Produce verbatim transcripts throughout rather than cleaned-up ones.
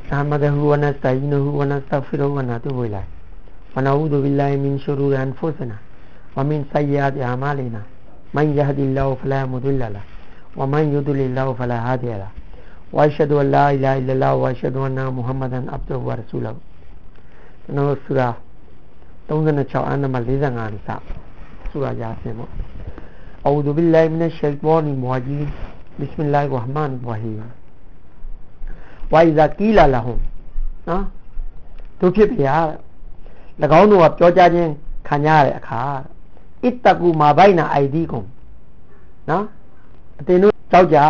نحمده ونستعينه ونستغفره ونتوب إليه ونعوذ بالله من شرور أنفسنا ومن سيئات أعمالنا من يهد الله فلا مضل له ومن يضلل له فلا هادي له وأشهد أن لا إله إلا الله وأشهد أن محمدا عبده ورسوله ကျွန်တော်စူရာ36အနံပါတ်45အစစူရာယာဆင်ပေါ့ أعوذ بالله من الشيطان الرجيم بسم الله الرحمن الرحيم وإذا قيل لهم နော်သူဖြစ်ပြရ၎င်းတို့ကပြောကြခြင်းခံရတဲ့အခါ ittaqu ma baina aydikum နော်အတင်တို့ကြောက်ကြ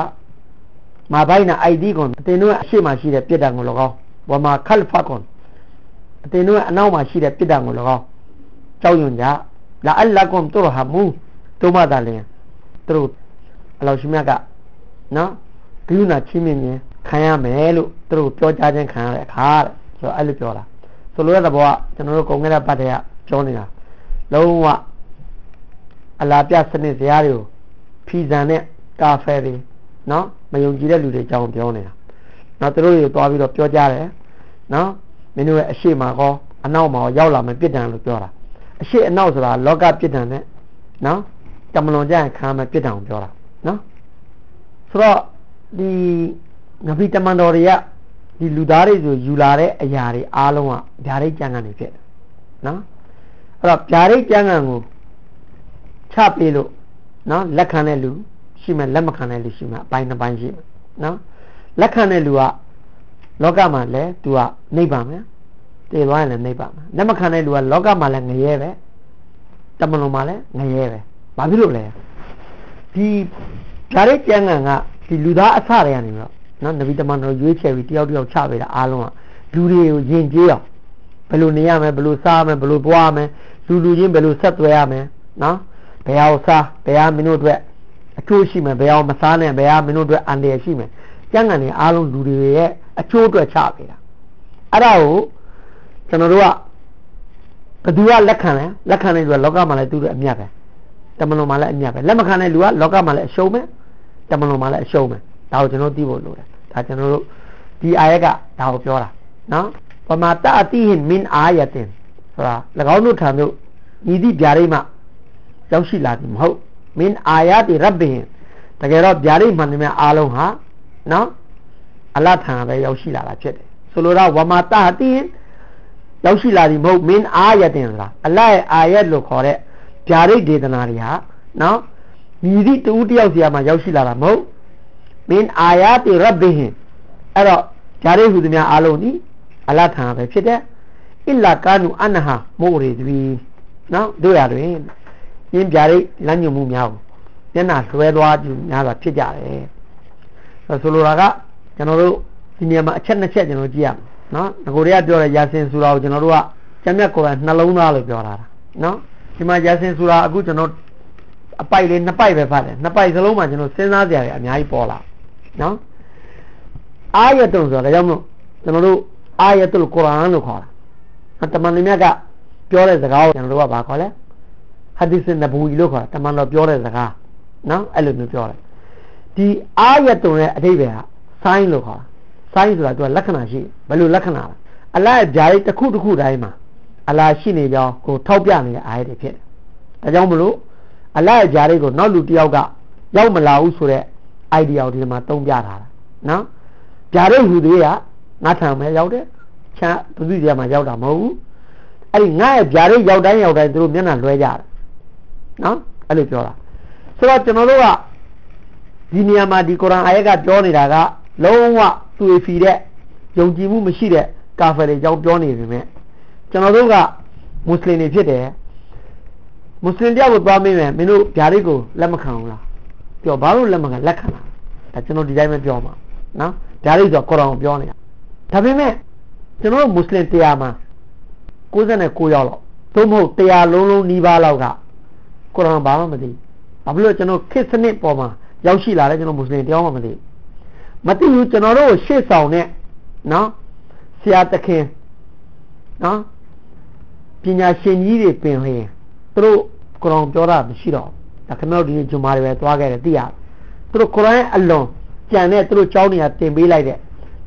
ma baina aydikum အတင်တို့အရှိမှရှိတဲ့ပြစ်ဒဏ်ကို၎င်း wa ma khalfakum အတင်တို့အနောက်မှာရှိတဲ့ပြစ်ဒဏ်ကို၎င်းကြောက်ရွံ့ကြ la allakum turhamu တို့မှသာလျှင်သူတို့အလောရှိမြတ်ကနော်ဂရုဏာချင်းမြင်ခြင်းခံရမယ်လို့သူတို့ပြောကြားခြင်းခံရတဲ့အခါတဲ့ဆိုတော့အဲ့လိုပြောတာဆိုလိုတဲ့ဘောကကျွန်တော်တို့ကုန်ခဲ့တဲ့ပတ်တွေကပြောနေတာလုံးဝအလားပြစနစ်တရားတွေကိုဖီဆန်တဲ့ကာဖဲတွေနော်မယုံကြည်တဲ့လူတွေအကြောင်းပြောနေတာနော်သူတို့တွေတွားပြီးတော့ပြောကြတယ်နော်မင်းတို့ရဲ့အရှိမကောအနောက်မှာရောက်လာမယ်ပြစ်ဒဏ်လို့ပြောတာအရှိအနောက်ဆိုတာလောကပြစ်ဒဏ်နဲ့နော်တမလွန်ကြရင်ခံမယ်ပြစ်ဒဏ်ကိုပြောတာနော်ဆိုတော့ဒီနဗီတမန်တော်တွေကဒီလူသားတွေဆိုယူလာတဲ့အရာတွေအားလုံးကဗျာဒိတ်ကျမ်းဂန်တွေဖြစ်တယ်နော်အဲ့တော့ဗျာဒိတ်ကျမ်းဂန်ကိုချပေးလို့နော်လက်ခံတဲ့လူရှိမှလက်မခံတဲ့လူရှိမှအပိုင်းတစ်ပိုင်းရှိမှာနော်လက်ခံတဲ့လူကလောကမှာလည်းသူကနှိပ်ပါမယ်တည်သွားရင်လည်းနှိပ်ပါမယ်လက်မခံတဲ့လူကလောကမှာလည်းငရဲပဲတမန်တော်မှာလည်းငရဲပဲဘာဖြစ်လို့လဲဒီဗျာဒိတ်ကျမ်းဂန်ကဒီလူသားအစတွေကနေတော့နော်နဗီတမန်တော်ရွေးချယ်ပြီးတယောက်တယောက်ချပေးတာအားလုံးကလူတွေကိုယဉ်ကျေးအောင်ဘယ်လိုနေရမလဲဘယ်လိုစားမလဲဘယ်လိုပွားမလဲလူလူချင်းဘယ်လိုဆက်သွယ်ရမလဲနော်ဘယ်အောင်စားဘယ်ဟာမင်းတို့အတွက်အကျိုးရှိမယ်ဘယ်အောင်မစားနဲ့ဘယ်ဟာမင်းတို့အတွက်အန္တရာယ်ရှိမယ်ကျန်ကန်တွေအားလုံးလူတွေရဲ့အကျိုးအတွက်ချပေးတာအဲ့ဒါကိုကျွန်တော်တို့ကဘယ်သူကလက်ခံလဲလက်ခံတဲ့လူကလောကမှာလည်းသူတို့အမြတ်ပဲတမန်တော်မှာလည်းအမြတ်ပဲလက်မခံတဲ့လူကလောကမှာလည်းအရှုံးပဲတမန်တော်မှာလည်းအရှုံးပဲဒါကိုကျွန်တော်သိဖို့လိုတယ်ဒါကျွန်တော်တို့ဒီအာယတ်ကဒါကိုပြောတာနော်ပမာတအတိဟင်မင်အာယတင်ဆိုတာ၎င်းတို့ထံသို့ညီသည့်ဗျာဒိတ်မှရောက်ရှိလာသည်မဟုတ်မင်အာယတိရဘ်ဘင်တကယ်တော့ဗျာဒိတ်မှန်တယ်များအားလုံးဟာနော်အလ္လာဟ်ထံပဲရောက်ရှိလာတာဖြစ်တယ်ဆိုလိုတာဝမာတအတိဟင်ရောက်ရှိလာသည်မဟုတ်မင်အာယတင်ဆိုတာအလ္လာဟ်ရဲ့အာယတ်လို့ခေါ်တဲ့ဗျာဒိတ်ဒေသနာတွေဟာနော်ညီသည့်တူတယောက်စီမှာရောက်ရှိလာတာမဟုတ်မင်အာယတိရဘ်ဘင်အဲ့တော့ဂျာရိဟူသည်များအားလုံးဒီအလ္လာဟ်ထံပဲဖြစ်တယ်အလ္လာကာနူအနဟာမို့ရီဒီနော်တို့ရတွင်ယင်းဂျာရိလမ်းညွှန်မှုများကိုမျက်နှာလွှဲသွားကြများစွာဖြစ်ကြတယ်ဆိုလိုတာကကျွန်တော်တို့ဒီနေရာမှာအချက်နှစ်ချက်ကျွန်တော်ကြည့်ရမယ်နော်ငကိုတွေကပြောတဲ့ယာဆင်ဆူရာကိုကျွန်တော်တို့ကကျမ်းမြတ်ကုရ်အာန်နှလုံးသားလို့ပြောတာနော်ဒီမှာယာဆင်ဆူရာအခုကျွန်တော်အပိုက်လေးနှစ်ပိုက်ပဲဖတ်တယ်နှစ်ပိုက်စလုံးမှာကျွန်တော်စဉ်းစားကြရတယ်အများကြီးပေါ်လာနော်အာယတ်တုံဆိုတာဒါကြောင့်မို့ကျွန်တော်တို့အာယတ်တုလ်ကုရ်အာန်လို့ခေါ်တာတမန်တော်မြတ်ကပြောတဲ့စကားကိုကျွန်တော်တို့ကဘာခေါ်လဲဟာဒီစ်နဘူဝီလို့ခေါ်တာတမန်တော်ပြောတဲ့စကားနော်အဲ့လိုမျိုးပြောတယ်ဒီအာယတ်တုံရဲ့အဓိပ္ပာယ်ကဆိုင်းလို့ခေါ်တာဆိုင်းဆိုတာသူကလက္ခဏာရှိဘယ်လိုလက္ခဏာလဲအလ္လာဟ်ရဲ့ဂျာရိတစ်ခုတစ်ခုတိုင်းမှာအလ္လာဟ်ရှိနေကြောင်းကိုထောက်ပြနေတဲ့အာယတ်တွေဖြစ်တယ်ဒါကြောင့်မလို့အလ္လာဟ်ရဲ့ဂျာရိကိုနောက်လူတစ်ယောက်ကရောက်မလာဘူးဆိုတဲ့ idea ကိုဒီမှာတုံးပြထားတာနော်ဂျာရိဟူသေးကငါထံမှာရောက်တယ်ချမ်းဘုသူကြီးမှာရောက်တာမဟုတ်ဘူးအဲ့ဒီငါရဲ့ဂျာရိရောက်တိုင်းရောက်တိုင်းသူတို့မျက်နှာလွှဲကြတယ်နော်အဲ့လိုပြောတာဆိုတော့ကျွန်တော်တို့ကဒီနေရာမှာဒီကုရ်အာန်အာယတ်ကပြောနေတာကလုံးဝသူ့ဖီတဲ့ယုံကြည်မှုမရှိတဲ့ကာဖာတွေကြောင့်ပြောနေပေမဲ့ကျွန်တော်တို့ကမွတ်စလင်တွေဖြစ်တယ်မွတ်စလင်တယောက်ကိုသွားမေးမယ်မင်းတို့ဂျာရိကိုလက်မခံဘူးလားပြောဘာလို့လက်မခံလက်ခံတာဒါကျွန်တော်ဒီတိုင်းပဲပြောမှာနော်ဂျာရိဆိုကုရ်အာန်ကိုပြောနေတာဒါပေမဲ့ကျွန်တော်တို့မွတ်စလင်တရားမှာကိုးဆယ်ကိုယောက်လောက်သို့မဟုတ်တရားလုံးလုံးနီးပါးလောက်ကကုရ်အာန်ဘာမှမသိဘာဖြစ်လို့ကျွန်တော်ခေတ်စနစ်ပေါ်မှာရောက်ရှိလာတဲ့ကျွန်တော်မွတ်စလင်တရားမှမသိမသိဘူးကျွန်တော်တို့ရှေ့ဆောင်တဲ့နော်ဆရာတခင်နော်ပညာရှင်ကြီးတွေပင်လျင်သူတို့ကုရ်အာန်ပြောတာမရှိတော့ဒါခင်ဗျားတို့ဒီဂျွမာတွေပဲသွားခဲ့တယ်သိရသူတို့ကုရ်အာန်အလွန်ကြံတဲ့သူတို့ကျောင်းတွေကတင်ပေးလိုက်တဲ့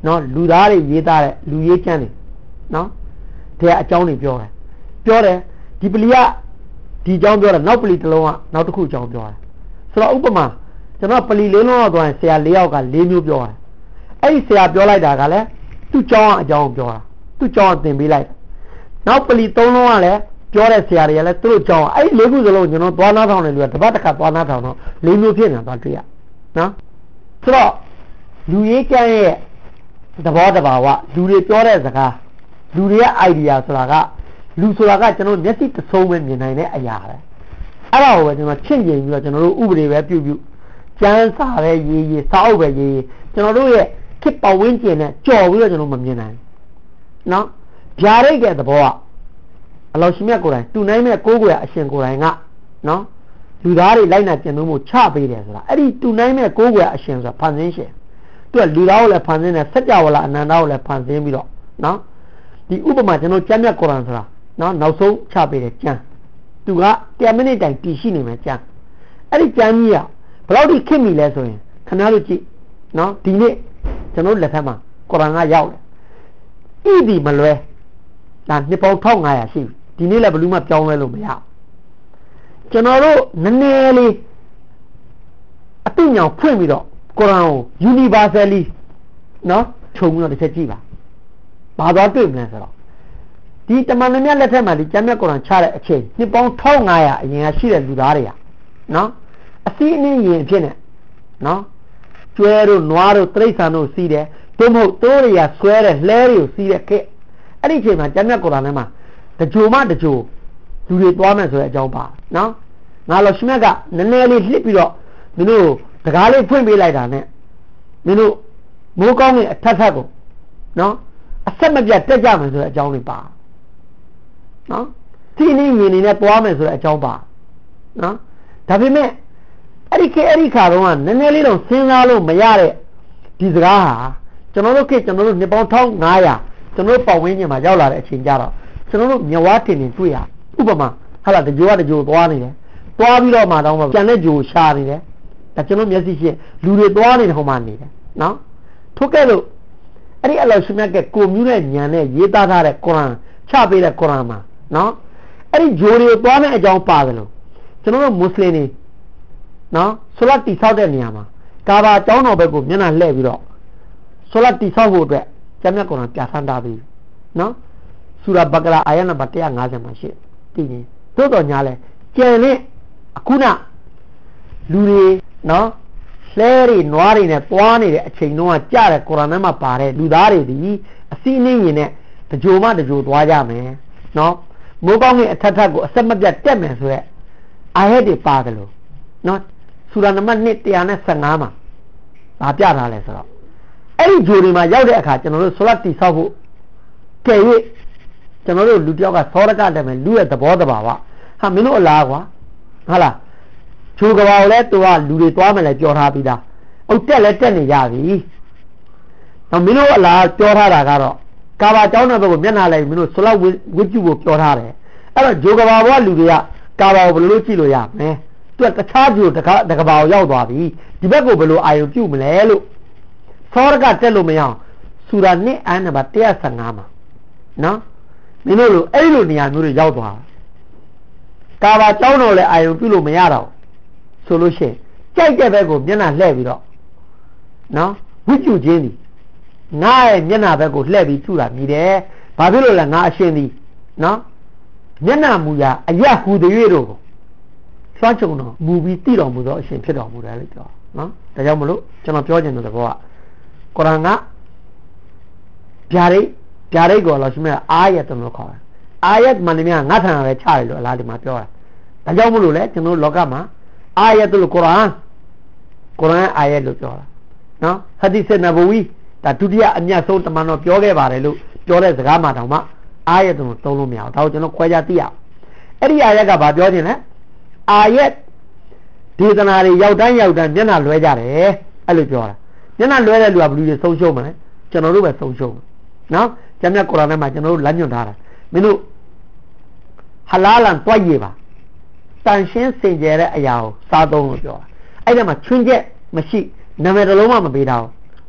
နော်လူသားတွေရေးသားတဲ့လူရေးချမ်းတွေနော်တဲ့အကြောင်းတွေပြောတယ်ပြောတယ်ဒီပလီကဒီအကြောင်းပြောတာနောက်ပလီတစ်လုံးကနောက်တစ်ခုအကြောင်းပြောတယ်ဆိုတော့ဥပမာကျွန်တော်ပလီလေးလုံးတော့သွားရင်ဆရာလေးယောက်ကလေးမျိုးပြောတယ်အဲ့ဒီဆရာပြောလိုက်တာကလည်းသူ့ကြောင်းအကြောင်းပြောတာသူ့ကြောင်းသင်ပေးလိုက်နောက်ပလီသုံးလုံးကလည်းပြောတဲ့ဆရာတွေကလည်းသူတို့ကြောင်းအဲ့ဒီလေးခုစလုံးကျွန်တော်သွားနာထောင်တယ်လူကတပတ်တစ်ခါသွားနာထောင်တော့လေးမျိုးဖြစ်နေတာတွေ့ရနော်ဆိုတော့လူရေးကျမ်းရဲ့သဘောတဘာဝလူတွေပြောတဲ့စကားလူတွေရဲ့ idea ဆိုတာကလူဆိုတာကကျွန်တော်မျက်စိတစ်ဆုံးပဲမြင်နိုင်တဲ့အရာပဲအဲ့ဒါကိုပဲကျွန်တော်ချင့်ကျင်ပြီးတော့ကျွန်တော်တို့ဥပဒေပဲပြုပြုကျမ်းစာပဲရေးရေးစာအုပ်ပဲရေးရေးကျွန်တော်တို့ရဲ့ခေတ်ပတ်ဝန်းကျင်နဲ့ကြော်ပြီးတော့ကျွန်တော်မမြင်နိုင်နော်ဗျာဒိတ်ရဲ့သဘောကအလောရှိမြတ်ကိုယ်တိုင်တူနိုင်မဲ့ကိုးကွယ်အရှင်ကိုယ်တိုင်ကနော်လူသားတွေလိုက်နာကျင့်သုံးဖို့ချပေးတယ်ဆိုတာအဲ့ဒီတူနိုင်မဲ့ကိုးကွယ်အရှင်ဆိုတာဖန်ဆင်းရှင်သူကလူသားကိုလည်းဖန်ဆင်းတယ်စัจ java လာအနန္တကိုလည်းဖန်ဆင်းပြီးတော့နော်ဒီဥပမာကျွန်တော်ကျမ်းမြတ်ကုရ်အာန်ဆိုတာနော်နောက်ဆုံးချပေးတယ်ကျမ်းသူကtenမိနစ်တိုင်တည်ရှိနေမယ်ကျမ်းအဲ့ဒီကျမ်းကြီးကဘယ်လောက်ထိခင်ပြီလဲဆိုရင်ခင်ဗျားတို့ကြည့်နော်ဒီနေ့ကျွန်တော်လက်ထက်မှာကုရ်အာန်ကရောက်တယ်ဤဒီမလွဲဒါနှစ်ပေါင်းone thousand five hundredရှိပြီဒီနေ့လည်းဘယ်သူမှပြောင်းလဲလို့မရကျွန်တော်တို့နည်းနည်းလေးအသိဉာဏ်ဖွင့်ပြီးတော့ကုရ်အာန်ကို universally နော်ခြုံပြီးတော့တစ်ချက်ကြည့်ပါဘာသွားတွေ့မလဲဆိုတော့ဒီတမန်တော်မြတ်လက်ထက်မှာဒီကျမ်းမြတ်ကုရ်အာန်ချတဲ့အချိန်နှစ်ပေါင်းone thousand five hundredအရင်ကရှိတဲ့လူသားတွေကနော်အစည်းအဝေးရင်အဖြစ်နဲ့နော်ကျွဲတို့နွားတို့တိရစ္ဆာန်တို့စီးတယ်သို့မဟုတ်တိုးတွေကဆွဲတဲ့လှဲတွေကိုစီးတဲ့ခေတ်အဲ့ဒီအချိန်မှာကျမ်းမြတ်ကုရ်အာန်ထဲမှာတကြိုမှတကြိုလူတွေသွားမယ်ဆိုတဲ့အကြောင်းပါနော်ငါလောရှမြတ်ကနည်းနည်းလေးလှစ်ပြီးတော့မင်းတို့တကားလေးဖွင့်ပေးလိုက်တာနဲ့မင်းတို့မိုးကောင်းတဲ့အထက်ထက်ကိုနော်အဆက်မပြတ်တက်ကြမယ်ဆိုတဲ့အကြောင်းလေးပါနော်ဒီနေ့မြင်နေနဲ့ပွားမယ်ဆိုတဲ့အကြောင်းပါနော်ဒါပေမဲ့အဲ့ဒီခေတ်အဲ့ဒီခါတော့ကနည်းနည်းလေးတော့စဉ်းစားလို့မရတဲ့ဒီစကားဟာကျွန်တော်တို့ခေတ်ကျွန်တော်တို့နှစ်ပေါင်းone thousand five hundredကျွန်တော်တို့ပတ်ဝန်းကျင်မှာရောက်လာတဲ့အချိန်ကြတော့ကျွန်တော်တို့မြဝတင်နေတွေ့ရဥပမာဟာလာတကြိုကတကြိုသွားနေတယ်သွားပြီးတော့မှတော့မှပြန်တဲ့ကြိုရှာနေတယ်ဒါကျွန်တော်မျက်စိရှင်းလူတွေသွားနေတဲ့ဟိုမှာနေတယ်နော်ထို့ကဲ့လို့အဲ့ဒီအလ္လာဟ်ရှင်မြတ်ကကိုမြူးတဲ့ဉာဏ်နဲ့ရေးသားထားတဲ့ကုရ်အာန်ချပေးတဲ့ကုရ်အာန်မှာနော်အဲ့ဒီဂျိုတွေသွားတဲ့အကြောင်းပါတယ်လို့ကျွန်တော်တို့မွတ်စလင်တွေနော်ဆိုလတ်တိဆောက်တဲ့နေရာမှာကာဘာကျောင်းတော်ဘက်ကိုမျက်နှာလှည့်ပြီးတော့ဆိုလတ်တိဆောက်ဖို့အတွက်ကျမ်းမြတ်ကုရ်အာန်ပြဋ္ဌာန်းထားပြီးနော်ဆူရာဘကရာအာယတ်နံပါတ်one fiftyမှာရှိတည်နေသို့တော်ညာလဲကျန်တဲ့အခုနလူတွေနော်လှဲတွေနွားတွေနဲ့သွားနေတဲ့အချိန်တုန်းကကြားတဲ့ကုရ်အာန်ထဲမှာပါတဲ့လူသားတွေဒီအစည်းအဝေးရင်နဲ့တကြိုမှတကြိုသွားကြမယ်နော်မိုးကောင်းကအထက်ထက်ကိုအဆက်မပြတ်တက်မယ်ဆိုရက်အာယတ်တွေပါတယ်လို့နော်ဆူရာနံပါတ်one one fiveမှာဗာပြထားလဲဆိုတော့အဲ့ဒီဂျိုတွေမှာရောက်တဲ့အခါကျွန်တော်တို့ဆလတ်တီဆောက်ဖို့ကဲ၍ကျွန်တော်တို့လူတယောက်ကသောရကတက်မယ်လူရဲ့သဘောတဘာဝဟာမင်းတို့အလားကွာဟုတ်လားဂျိုကဘာကိုလဲသူကလူတွေသွားမယ်လဲပြောထားပြီးသားအုတ်တက်လဲတက်နေကြပြီတော့မင်းတို့အလားပြောထားတာကတော့ကာဘာကျောင်းတဲ့ဘက်ကိုမျက်နှာလိုက်မင်းတို့ဆလတ်ဝစ်ကျူကိုပြောထားတယ်အဲ့တော့ဂျိုကဘာဘောကလူတွေကကာဘာကိုဘယ်လိုလုပ်ကြည့်လို့ရမလဲသူကတခြားဂျိုတကတကဘာကိုရောက်သွားပြီဒီဘက်ကိုဘယ်လိုအာရုံပြုမလဲလို့သောရကတက်လို့မရအောင်ဆူရာoneအာနံပါတ်one fiftyမှာနော်မင်းတို့လိုအဲ့လိုနေရာမျိုးတွေရောက်သွားကာဘာကျောင်းတော်လဲအာရုံပြုလို့မရတော့ဆိုလို့ရှိရင်ကြိုက်တဲ့ဘက်ကိုမျက်နှာလှည့်ပြီးတော့နော်ဝိကျူချင်းဒီငါရဲ့မျက်နှာဘက်ကိုလှည့်ပြီးကျူတာမြည်တယ်ဘာဖြစ်လို့လဲငါအရှင်ဒီနော်မျက်နှာမူရာအရက်ဟူတွေ၍တို့စွမ်းချုံတော်မူပြီးတည်တော်မူသောအရှင်ဖြစ်တော်မူတယ်လို့ပြောနော်ဒါကြောင့်မလို့ကျွန်တော်ပြောချင်တဲ့ဘောကကုရ်အာန်ကဗျာဒိတ်ဗျာဒိတ်ကိုလောရှိမဲ့အာယတ်လို့ခေါ်တယ်အာယတ်မှန်တယ်များငါထံပဲချတယ်လို့အလားဒီမှာပြောတာဒါကြောင့်မလို့လေကျွန်တော်လောကမှာအာယတ်လို့ကုရ်အာန်ကုရ်အာန်အာယတ်လို့ပြောတာနော်ဟဒီစ်နဘဝီဒါဒုတိယအမြတ်ဆုံးတမန်တော်ပြောခဲ့ပါတယ်လို့ပြောတဲ့စကားမှတောင်မှအာယတ်လို့သုံးလို့မရဘူးဒါကိုကျွန်တော်ခွဲခြားသိရအောင်အဲ့ဒီအာယတ်ကဘာပြောခြင်းလဲအာယတ်ဒေသနာတွေရောက်တိုင်းရောက်တိုင်းမျက်နှာလွှဲကြတယ်အဲ့လိုပြောတာမျက်နှာလွှဲတဲ့လူကဘယ်လိုလဲဆုံးရှုံးမလဲကျွန်တော်တို့ပဲဆုံးရှုံးနော်ကျမ်းမြတ်ကုရ်အာန်ထဲမှာကျွန်တော်တို့လမ်းညွှန်ထားတာမင်းတို့ဟလာလန်တွက်ရပါတန်ရှင်းစင်ကြယ်တဲ့အရာကိုစားသုံးလို့ပြောတာအဲ့ဒါမှာချွင်းချက်မရှိနာမည်တစ်လုံးမှမပေးထားဘူး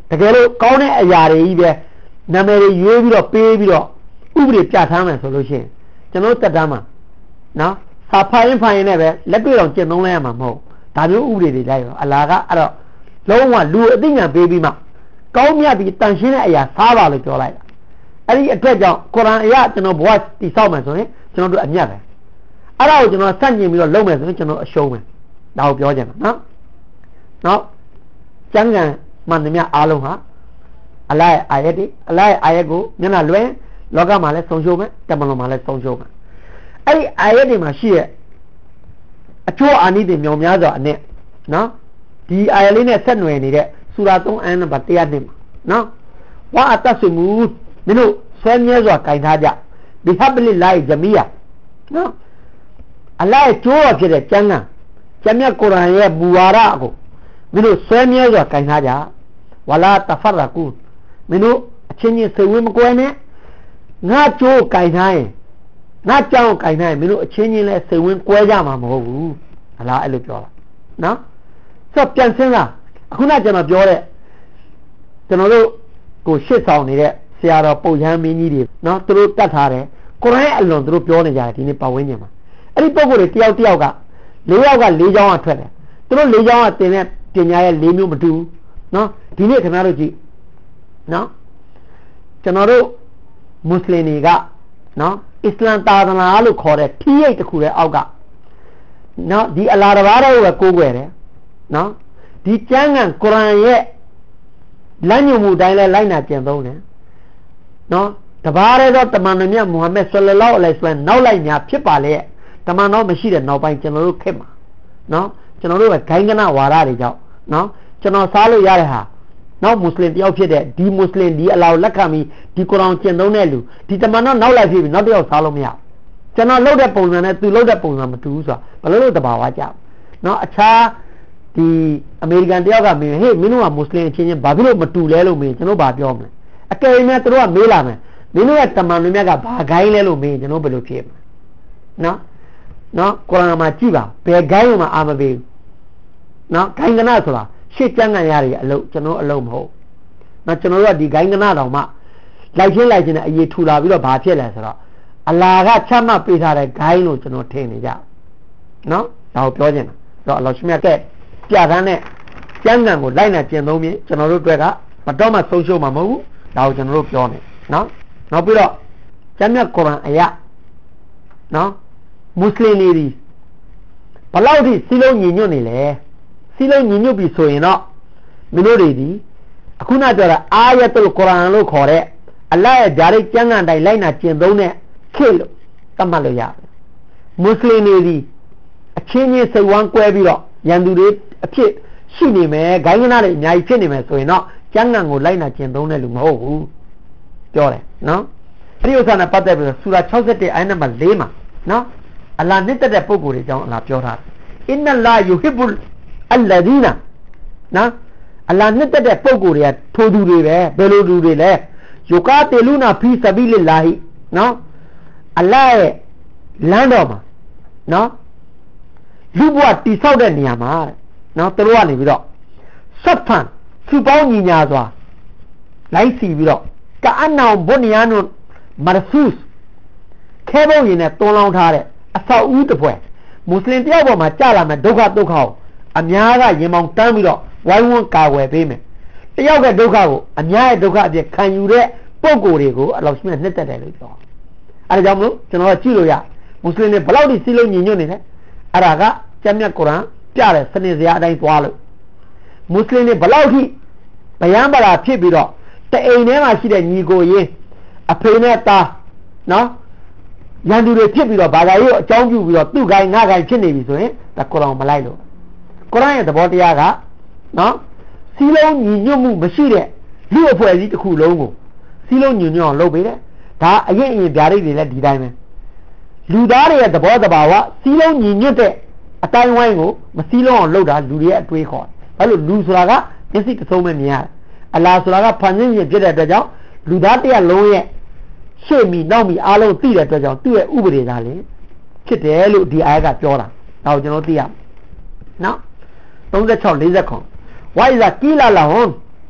တကယ်လို့ကောင်းတဲ့အရာတွေကြီးပဲနာမည်တွေရွေးပြီးတော့ပေးပြီးတော့ဥပဒေပြဋ္ဌာန်းမယ်ဆိုလို့ရှိရင်ကျွန်တော်တက်တမ်းမှာနော်စာဖိုင်ဖိုင်နဲ့ပဲလက်တွေ့အောင်ကျင့်သုံးလိုက်ရမှာမဟုတ်ဒါမျိုးဥပဒေတွေလိုက်ရောအလားကအဲ့တော့လုံးဝလူအသိဉာဏ်ပေးပြီးမှကောင်းမြတ်ပြီးတန်ရှင်းတဲ့အရာစားပါလို့ပြောလိုက်တာအဲ့ဒီအတွက်ကြောင့်ကုရ်အာန်အရာကျွန်တော်ဘဝတည်ဆောက်မယ်ဆိုရင်ကျွန်တော်တို့အမြတ်ပဲအဲ့ဒါကိုကျွန်တော်စန့်ကျင်ပြီးတော့လုပ်မယ်ဆိုရင်ကျွန်တော်အရှုံးပဲဒါကိုပြောချင်တာနော်နော်ကျမ်းဂန်မှန်သမျှအားလုံးဟာအလ္လာဟ်ရဲ့အာယတ်တွေအလ္လာဟ်ရဲ့အာယတ်ကိုမျက်နှာလွှဲလောကမှာလည်းဆုံးရှုံးမယ်တမန်တော်မှာလည်းဆုံးရှုံးမယ်အဲ့ဒီအာယတ်တွေမှာရှိရဲ့အကျိုးအာနိသင်မြောင်များစွာအနဲ့နော်ဒီအာယတ်လေးနဲ့ဆက်နွယ်နေတဲ့စူရာသုံးအာယတ်နံပါတ်one hundredမှာနော်ဝါအတဆွေမူမင်းတို့ဆွဲမြဲစွာခြင်ထားကြဘီဟဘလီလာဟ်ဂျမီယာနော်အလ္လာဟ်ရဲ့ကျိုးတော်ဖြစ်တဲ့ကျမ်းဂန်ကျမ်းမြတ်ကုရ်အာန်ရဲ့မူဝါဒကိုမင်းတို့ဆွဲမြဲစွာခြင်ထားကြဝလာတဖရကူမင်းတို့အချင်းချင်းစိတ်ဝင်းမကွဲနဲ့ငါကျိုးခြင်ထားရင်ငါကြောင်းခြင်ထားရင်မင်းတို့အချင်းချင်းလဲစိတ်ဝင်းကွဲကြမှာမဟုတ်ဘူးအလားအဲ့လိုပြောတာနော်ဆိုတော့ပြန်စင်းလားအခုနကျွန်တော်ပြောတဲ့ကျွန်တော်တို့ကိုရှစ်ဆောင်နေတဲ့ဆရာတော်ပုတ်ရမ်းမင်းကြီးတွေနော်သူတို့တတ်ထားတယ်ကုရ်အာန်အလွန်သူတို့ပြောနေကြတယ်ဒီနေ့ပတ်ဝန်းကျင်မှာအဲ့ဒီပုဂ္ဂိုလ်တွေတယောက်တယောက်ကလေးယောက်ကလေးချောင်းကထွက်တယ်သူတို့လေးချောင်းကတင်တဲ့ပညာရဲ့လေးမျိုးမတူဘူးနော်ဒီနေ့ခင်ဗျားတို့ကြည့်နော်ကျွန်တော်တို့မွတ်စလင်တွေကနော်အစ္စလမ်သာသနာလို့ခေါ်တဲ့ထီးရိပ်တစ်ခုရဲ့အောက်ကနော်ဒီအလာတဘာတော်ကိုကိုးကွယ်တယ်နော်ဒီကျမ်းဂန်ကုရ်အာန်ရဲ့လမ်းညွှန်မှုတိုင်းလဲလိုက်နာကျင့်သုံးတယ်နော်တဘာရဲတော့တမန်တော်မြတ်မုဟမ္မဒ်ဆလ္လာလာဟ်အလိုင်ဝါဆလမ်နောက်လိုက်များဖြစ်ပါလေတမန်တော်မရှိတဲ့နောက်ပိုင်းကျွန်တော်တို့ခက်မှာနော်ကျွန်တော်တို့ကဂိုင်းကနဝါဒတွေကြောင့်နော်ကျွန်တော်စားလို့ရတဲ့ဟာနောက်မွတ်စလင်တယောက်ဖြစ်တဲ့ဒီမွတ်စလင်ဒီအလာကိုလက်ခံပြီးဒီကုရ်အာန်ကျင့်သုံးတဲ့လူဒီတမန်တော်နောက်လိုက်ဖြစ်ပြီးနောက်တစ်ယောက်စားလို့မရကျွန်တော်လုပ်တဲ့ပုံစံနဲ့သူလုပ်တဲ့ပုံစံမတူဘူးဆိုတာဘယ်လိုလုပ်တဘာဝကြနော်အခြားဒီအမေရိကန်တယောက်ကမင်းဟေးမင်းတို့ကမွတ်စလင်အချင်းချင်းဘာဖြစ်လို့မတူလဲလို့မင်းကျွန်တော်ဘာပြောမလဲအကယ်၍သူတို့ကမေးလာမယ်မင်းတို့ရဲ့တမန်တော်မြတ်ကဘာဂိုင်းလဲလို့မင်းကျွန်တော်ဘယ်လိုဖြစ်မလဲနော်နော်ကုရ်အာန်မှာကြည့်ပါဘယ်ဂိုင်းမှအာမပေးဘူးနော်ဂိုင်းကနဆိုတာရှစ်ကျမ်းဂန်ရတွေအလုပ်ကျွန်တော်အလုပ်မဟုတ်နော်ကျွန်တော်တို့ကဒီဂိုင်းကနတောင်မှလိုက်ချင်းလိုက်ချင်းနဲ့အရေးထူလာပြီးတော့ဘာဖြစ်လဲဆိုတော့အလာကချမှတ်ပေးထားတဲ့ဂိုင်းလို့ကျွန်တော်ထင်နေကြနော်ဒါကိုပြောချင်တာတော့အလောရှိမြတ်ကပြဋ္ဌာန်းတဲ့ကျမ်းဂန်ကိုလိုက်နာကျင့်သုံးပြီးကျွန်တော်တို့အတွက်ကမတော့မှဆုံးရှုံးမှာမဟုတ်ဘူးဒါကိုကျွန်တော်တို့ပြောနေနော်နောက်ပြီးတော့ကျမ်းမြတ်ကုရ်အာန်အရာနော်မွတ်စလင်တွေဒီဘလောက်ထိစီလုံးညီညွတ်နေလဲစီလုံးညီညွတ်ပြီဆိုရင်တော့မင်းတို့တွေဒီအခုနပြောတာအာယတ်တုလ်ကုရ်အာန်လို့ခေါ်တဲ့အလ္လာဟ်ရဲ့ဂျာရိတ်ကျမ်းဂန်တိုင်းလိုက်နာကျင့်သုံးတဲ့ခေတ်လို့သတ်မှတ်လို့ရတယ်မွတ်စလင်တွေဒီအချင်းချင်းစိတ်ဝမ်းကွဲပြီးတော့ရန်သူတွေအဖြစ်ရှိနေမယ်ဂိုင်းကနာတွေအများကြီးဖြစ်နေမယ်ဆိုရင်တော့ကျမ်းဂန်ကိုလိုက်နာကျင့်သုံးတဲ့လူမဟုတ်ဘူးပြောတယ်နော်အဲ့ဒီဥစ္စာနဲ့ပတ်သက်ပြီးတော့စူရာsixty-oneအာယတ်နံပါတ်fourမှာနော်အလ္လာဟ်နှစ်သက်တဲ့ပုဂ္ဂိုလ်တွေအကြောင်းအလ္လာဟ်ပြောထားတယ်အင်နလာယူဟစ်ဘူလ်အလ္လာဒီနာနော်အလ္လာဟ်နှစ်သက်တဲ့ပုဂ္ဂိုလ်တွေကထိုသူတွေပဲဘယ်လိုလူတွေလဲယူကာတီလူနာဖီဆဘီလလာဟီနော်အလ္လာဟ်ရဲ့လမ်းတော်မှာနော်လူဘဝတိဆောက်တဲ့နေရာမှာနော်သူတို့ကနေပြီးတော့ဆက်ဖန်စုပေါင်းညီညာစွာလိုက်စီပြီးတော့ကအန်နောင်ဘုန်နီယာနုမရဆူစ်ခဲပုံရင်နဲ့တွန်းလောင်းထားတဲ့အဆောက်အဦတစ်ပွဲမွတ်စလင်တယောက်ပေါ်မှာကြာလာမဲ့ဒုက္ခဒုက္ခကိုအများကရင်မောင်တန်းပြီးတော့ဝိုင်းဝန်းကာကွယ်ပေးမယ်တယောက်ကဒုက္ခကိုအများရဲ့ဒုက္ခအဖြစ်ခံယူတဲ့ပုံကိုယ်တွေကိုအလောရှိမြတ်နှစ်သက်တယ်လို့ပြောအဲဒါကြောင့်မလို့ကျွန်တော်ကကြည့်လို့ရမွတ်စလင်တွေဘယ်လောက်ထိစီးလုံးညီညွတ်နေလဲအဲ့ဒါကကျမ်းမြတ်ကုရ်အာန်ပြတဲ့စနစ်စရာအတိုင်းသွားလို့မွတ်စလင်တွေဘယ်လောက်ထိဗျမ်းပါတာဖြစ်ပြီးတော့တအိမ်ထဲမှာရှိတဲ့ညီကိုရင်းအဖေနဲ့သားနော်ရန်သူတွေဖြစ်ပြီးတော့ဘာသာရေးအကြောင်းပြုပြီးတော့သူ့ခိုင်းငါခိုင်းဖြစ်နေပြီဆိုရင်ဒါကုရ်အာန်မလိုက်လို့ကုရ်အာန်ရဲ့သဘောတရားကနော်စီးလုံးညီညွတ်မှုမရှိတဲ့လူအဖွဲ့အစည်းတစ်ခုလုံးကိုစီးလုံးညီညွတ်အောင်လုပ်ပေးတယ်ဒါအရင်အရင်ဗျာဒိတ်တွေလည်းဒီတိုင်းပဲလူသားတွေရဲ့သဘောတဘာဝစီးလုံးညီညွတ်တဲ့အတိုင်းဝိုင်းကိုမစီးလုံးအောင်လုပ်တာလူတွေရဲ့အတွေးခေါ်ဘာလို့လူဆိုတာကမျက်စိတစ်ဆုံးပဲမြင်ရတယ်အလ္လာဟ်ဆိုတာကဖန်ဆင်းခြင်းဖြစ်တဲ့အတွက်ကြောင့်လူသားတစ်ယောက်လုံးရဲ့ရှေ့မီနောက်မီအားလုံးသိတဲ့အတွက်ကြောင့်သူ့ရဲ့ဥပဒေသားလေဖြစ်တယ်လို့ဒီအာယတ်ကပြောတာဒါကိုကျွန်တော်သိရနော်thirty-six fortyဝိုင်ဇာကီလာလာဟွန်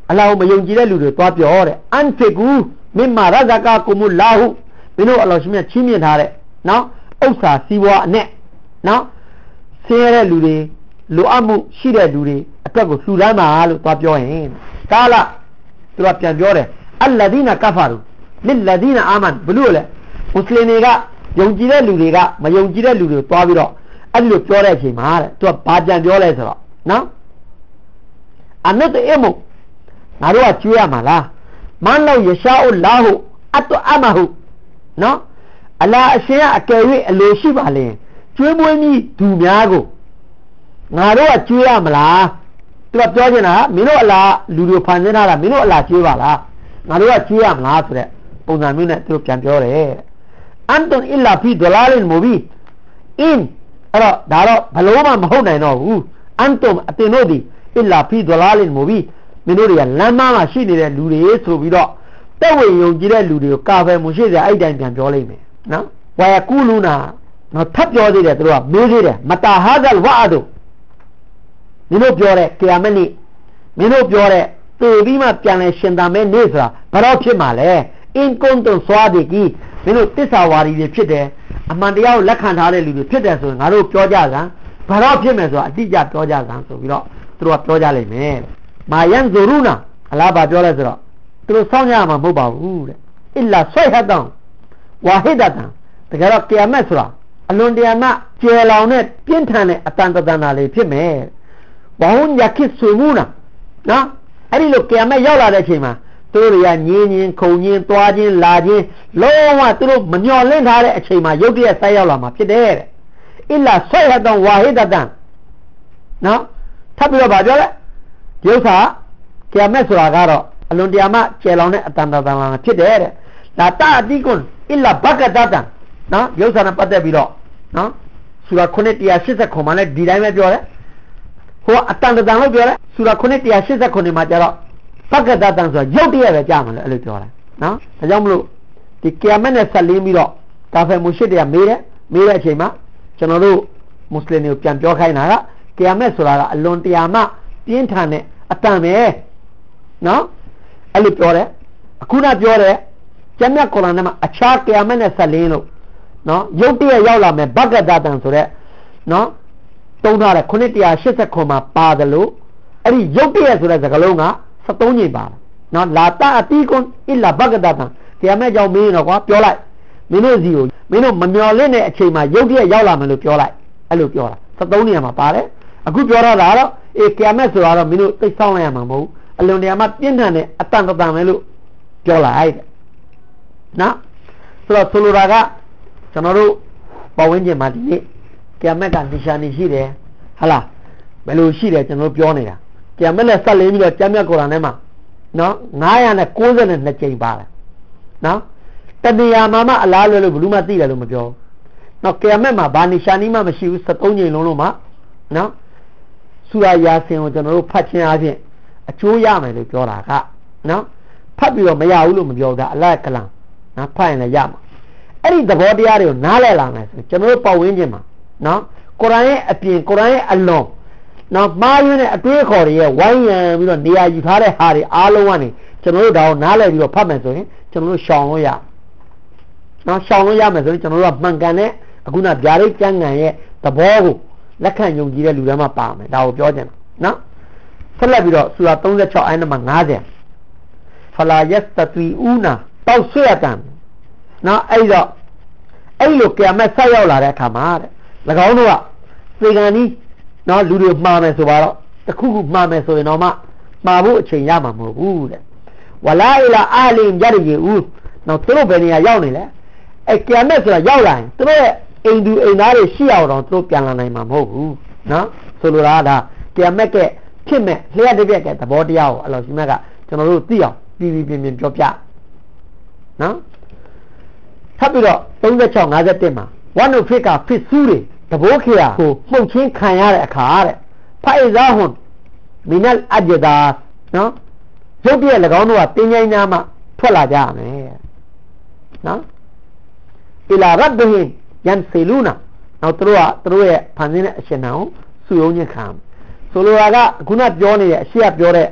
အလောင်းမယုံကြည်တဲ့လူတွေသွားပြောတဲ့အန်ဖီကူမင်မာရဇကာကုမူလာဟုမင်းတို့အလောင်းရှင်မြတ်ချီးမြှင့်ထားတဲ့နော်ဥစ္စာစီးပွားအနဲ့နော်ဆင်းရဲတဲ့လူတွေလိုအပ်မှုရှိတဲ့လူတွေအတွက်ကိုလှူဒါန်းပါလို့သွားပြောရင်ကာလသူကပြန်ပြောတယ်အလ္လဒီနာကဖာရူလစ်လဒီနာအာမန်ဘလို့လဲမွတ်စလင်တွေကယုံကြည်တဲ့လူတွေကမယုံကြည်တဲ့လူတွေသွားပြီးတော့အဲ့ဒီလိုပြောတဲ့အချိန်မှာတဲ့သူကဘာပြန်ပြောလဲဆိုတော့နော်အနတ်အေမုငါတို့ကကျွေးရမှာလားမန်လောက်ယရှာအလာဟုအတအမဟုနော်အလာအရှင်ကအကယ်၍အလိုရှိပါလေကျွေးမွေးမိသူများကိုငါတို့ကကျွေးရမလားသူကပြောနေတာမင်းတို့အလားလူတွေဖန်ဆင်းထားတာမင်းတို့အလားကျွေးပါလားငါတို့ကကျွေးရမလားဆိုတဲ့ပုံစံမျိုးနဲ့သူတို့ပြန်ပြောတယ်အန်တွန်အီလာဖီဒလာလင်မူဘီအင်းအဲ့တော့ဒါတော့ဘလို့မှမဟုတ်နိုင်တော့ဘူးအန်တွန်အတင်တို့ဒီအီလာဖီဒလာလင်မူဘီမင်းတို့တွေကလမ်းမမှာရှိနေတဲ့လူတွေဆိုပြီးတော့တက်ဝင်ယုံကြည်တဲ့လူတွေကိုကာဖယ်မှုရှိစေအဲ့တိုင်းပြန်ပြောလိုက်မယ်နော်ဝါယကူလူနာနော်ထပ်ပြောသေးတယ်သူတို့ကမေးသေးတယ်မတာဟာဇလ်ဝါအဒူမင်းတို့ပြောတဲ့ကီယာမက်နေ့မင်းတို့ပြောတဲ့တေပြီးမှပြန်လဲရှင်သာမဲနေ့ဆိုတာဘာတော့ဖြစ်မှာလဲအင်ကွန်တွန်ဆွာဒီကီမင်းတို့တစ္ဆာဝါဒီတွေဖြစ်တယ်အမှန်တရားကိုလက်ခံထားတဲ့လူတွေဖြစ်တယ်ဆိုရင်ငါတို့ပြောကြစမ်းဘာတော့ဖြစ်မယ်ဆိုတာအတိအကျပြောကြစမ်းဆိုပြီးတော့သူတို့ကပြောကြလိမ့်မယ်မာယန်ဇူရူနာအလားဘာပြောလဲဆိုတော့သူတို့စောင့်ကြရမှာမဟုတ်ပါဘူးတဲ့အစ်လာဆွိဟတ်တန်ဝါဟီဒတန်တကယ်တော့ကီယာမက်ဆိုတာအလွန်တရာမှကျေလောင်တဲ့ပြင်းထန်တဲ့အတန်တန်တာလေးဖြစ်မယ်ဘာဝညခိဆွေမှုနာနော်အဲ့ဒီလိုကီယာမက်ရောက်လာတဲ့အချိန်မှာသူတို့တွေကညင်းညင်းခုန်ညင်းသွားခြင်းလာခြင်းလုံးဝသူတို့မမျှော်လင့်ထားတဲ့အချိန်မှာရုတ်တရက်ဆိုက်ရောက်လာမှာဖြစ်တယ်တဲ့အစ်လာဆွိဟတ်တန်ဝါဟီဒတန်နော်ထပ်ပြီးတော့ဗာပြောလဲဒီဥစ္စာကီယာမက်ဆိုတာကတော့အလွန်တရာမှကျေလောင်တဲ့အတန်တန်လာဖြစ်တယ်တဲ့လာတာအတိကွန်အစ်လာဘကဒတန်နော်ဒီဥစ္စာနဲ့ပတ်သက်ပြီးတော့နော်ဆူရာခုနှစ်တစ်ရာရှစ်ဆယ်ခုမှာလည်းဒီတိုင်းပဲပြောတယ်ဟိုအတန်တန်လို့ပြောတယ်ဆူရာခုနှစ်တစ်ရာရှစ်ဆယ်ခုမှာကျတော့ဘကဒတန်ဆိုတာရုပ်တရက်ပဲကြားမှာလေအဲ့လိုပြောတယ်နော်ဒါကြောင့်မလို့ဒီကီယာမက်နဲ့ဆက်လင်းပြီးတော့ကာဖယ်မှုရှိတဲ့မေးတယ်မေးတဲ့အချိန်မှာကျွန်တော်တို့မွတ်စလင်တွေကိုပြန်ပြောခိုင်းတာကကီယာမက်ဆိုတာကအလွန်တရာမှပြင်းထန်တဲ့အတန်ပဲနော်အဲ့လိုပြောတယ်အခုနပြောတယ်ကျမ်းမြတ်ကုရ်အာန်ထဲမှာအခြားကီယာမက်နဲ့ဆက်လင်းလို့နော်ရုပ်တရက်ရောက်လာမယ်ဘဂဒတန်ဆိုတဲ့နော်တုံးထားတဲ့ခုနှစ်တစ်ရာရှစ်ဆယ်ခုမှာပါတယ်လို့အဲ့ဒီရုပ်တရက်ဆိုတဲ့စကားလုံးကဆယ်သုံးကြိမ်ပါတယ်နော်လာတာအတီကွန်အစ်လာဘဂဒတန်ကီယာမက်ကြောင့်မင်းတော့ကွာပြောလိုက်မင်းတို့စီကိုမင်းတို့မမျော်လင့်တဲ့အချိန်မှာရုပ်တရက်ရောက်လာမယ်လို့ပြောလိုက်အဲ့လိုပြောတာဆယ်သုံးနေရာမှာပါတယ်အခုပြောတော့တာတော့အေးကီယာမက်ဆိုတာတော့မင်းတို့သိဆောင်လိုက်ရမှာမဟုတ်ဘူးအလွန်တရာမှပြင်းထန်တဲ့အတန်တန်ပဲလို့ပြောလိုက်တဲ့နော်ဆိုတော့ဆိုလိုတာကကျွန်တော်တို့ပတ်ဝန်းကျင်မှာဒီနေ့ကီယာမက်ကနိရှာနေရှိတယ်ဟလားဘယ်လိုရှိတယ်ကျွန်တော်ပြောနေတာကီယာမက်နဲ့ဆက်လင်းပြီးတော့ကျမ်းမြတ်ကုရ်အာန်ထဲမှာနော်ငါးရာကိုးဆယ်နှစ်ကြိမ်ပါတယ်နော်တဏှာမှာမှအလားလွယ်လို့ဘယ်သူမှသိတယ်လို့မပြောနော်ကီယာမက်မှာဘာနိရှာနီးမှမရှိဘူးဆယ်သုံးကြိမ်လုံးလုံးမှာနော်ဆူရာယာဆင်ကိုကျွန်တော်တို့ဖတ်ခြင်းအပြင်အကျိုးရမယ်လို့ပြောတာကနော်ဖတ်ပြီးတော့မရဘူးလို့မပြောတာအလတ်ကလန်နော်ဖတ်ရင်လည်းရမှာအဲ့ဒီသဘောတရားတွေကိုနားလည်လာမယ်ဆိုကျွန်တော်တို့ပတ်ဝန်းကျင်မှာနော်ကုရ်အာန်ရဲ့အပြင်ကုရ်အာန်ရဲ့အလွန်နော်မှားယွင်းတဲ့အတွေးခေါ်တွေရဲ့ဝိုင်းရံပြီးတော့နေရာယူထားတဲ့ဟာတွေအားလုံးကနေကျွန်တော်တို့ဒါကိုနားလည်ပြီးတော့ဖတ်မယ်ဆိုရင်ကျွန်တော်တို့ရှောင်လို့ရနော်ရှောင်လို့ရမယ်ဆိုရင်ကျွန်တော်တို့ကမှန်ကန်တဲ့အခုနဗျာဒိတ်ကျမ်းဂန်ရဲ့သဘောကိုလက်ခံယုံကြည်တဲ့လူတွေမှာပါမယ်ဒါကိုပြောချင်တာနော်ဆက်လက်ပြီးတော့ဆူရာသုံးဆယ်ခြောက်အိုင်နံပါတ်ငါးဆယ်ဖလာယက်တတီဦးနာတောက်ဆွေတန်နော်အဲ့တော့အဲ့လိုကီယာမက်ဆက်ရောက်လာတဲ့အခါမှာတဲ့၎င်းတို့ကသေကံကြီးနော်လူတွေမှားမယ်ဆိုတော့တခုခုမှားမယ်ဆိုရင်တော့မှမှားဖို့အချိန်ရမှာမဟုတ်ဘူးတဲ့ဝလာအီလာအာလင်ဂျရီဦးနော်သူတို့ဘယ်နေရာရောက်နေလဲအဲ့ကီယာမက်ဆိုတာရောက်လာရင်သူတို့ရဲ့အိမ်သူအိမ်သားတွေရှိအောင်တော့သူတို့ပြန်လာနိုင်မှာမဟုတ်ဘူးနော်ဆိုလိုတာကဒါကီယာမက်ကဖြစ်မဲ့လျှက်တစ်ပြက်ကသဘောတရားကိုအလောရှိမြတ်ကကျွန်တော်တို့သိအောင်ပြည်ပြည်ပြင်းပြင်းပြောပြနော်ထပ်ပြီးတော့သုံးဆယ်ခြောက် ငါးဆယ်တစ်မှာဝမ်နုဖစ်ကဖစ်ဆူးတွေတဘိုးခေယာကိုမှုတ်ချင်းခံရတဲ့အခါတဲ့ဖိုင်ဇာဟွန်မီနလ်အဂျဒါနော်ရုပ်တရက်၎င်းတို့ကတင်းချိုင်းများမှထွက်လာကြရမယ်နော်အီလာရဘ်ဘဟင်ယန်ဆီလူနာနောက်သူတို့ကသူတို့ရဲ့ဖန်ဆင်းတဲ့အရှင်နာကိုစုယုံခြင်းခံဆိုလိုတာကခုနပြောနေတဲ့အရှိကပြောတဲ့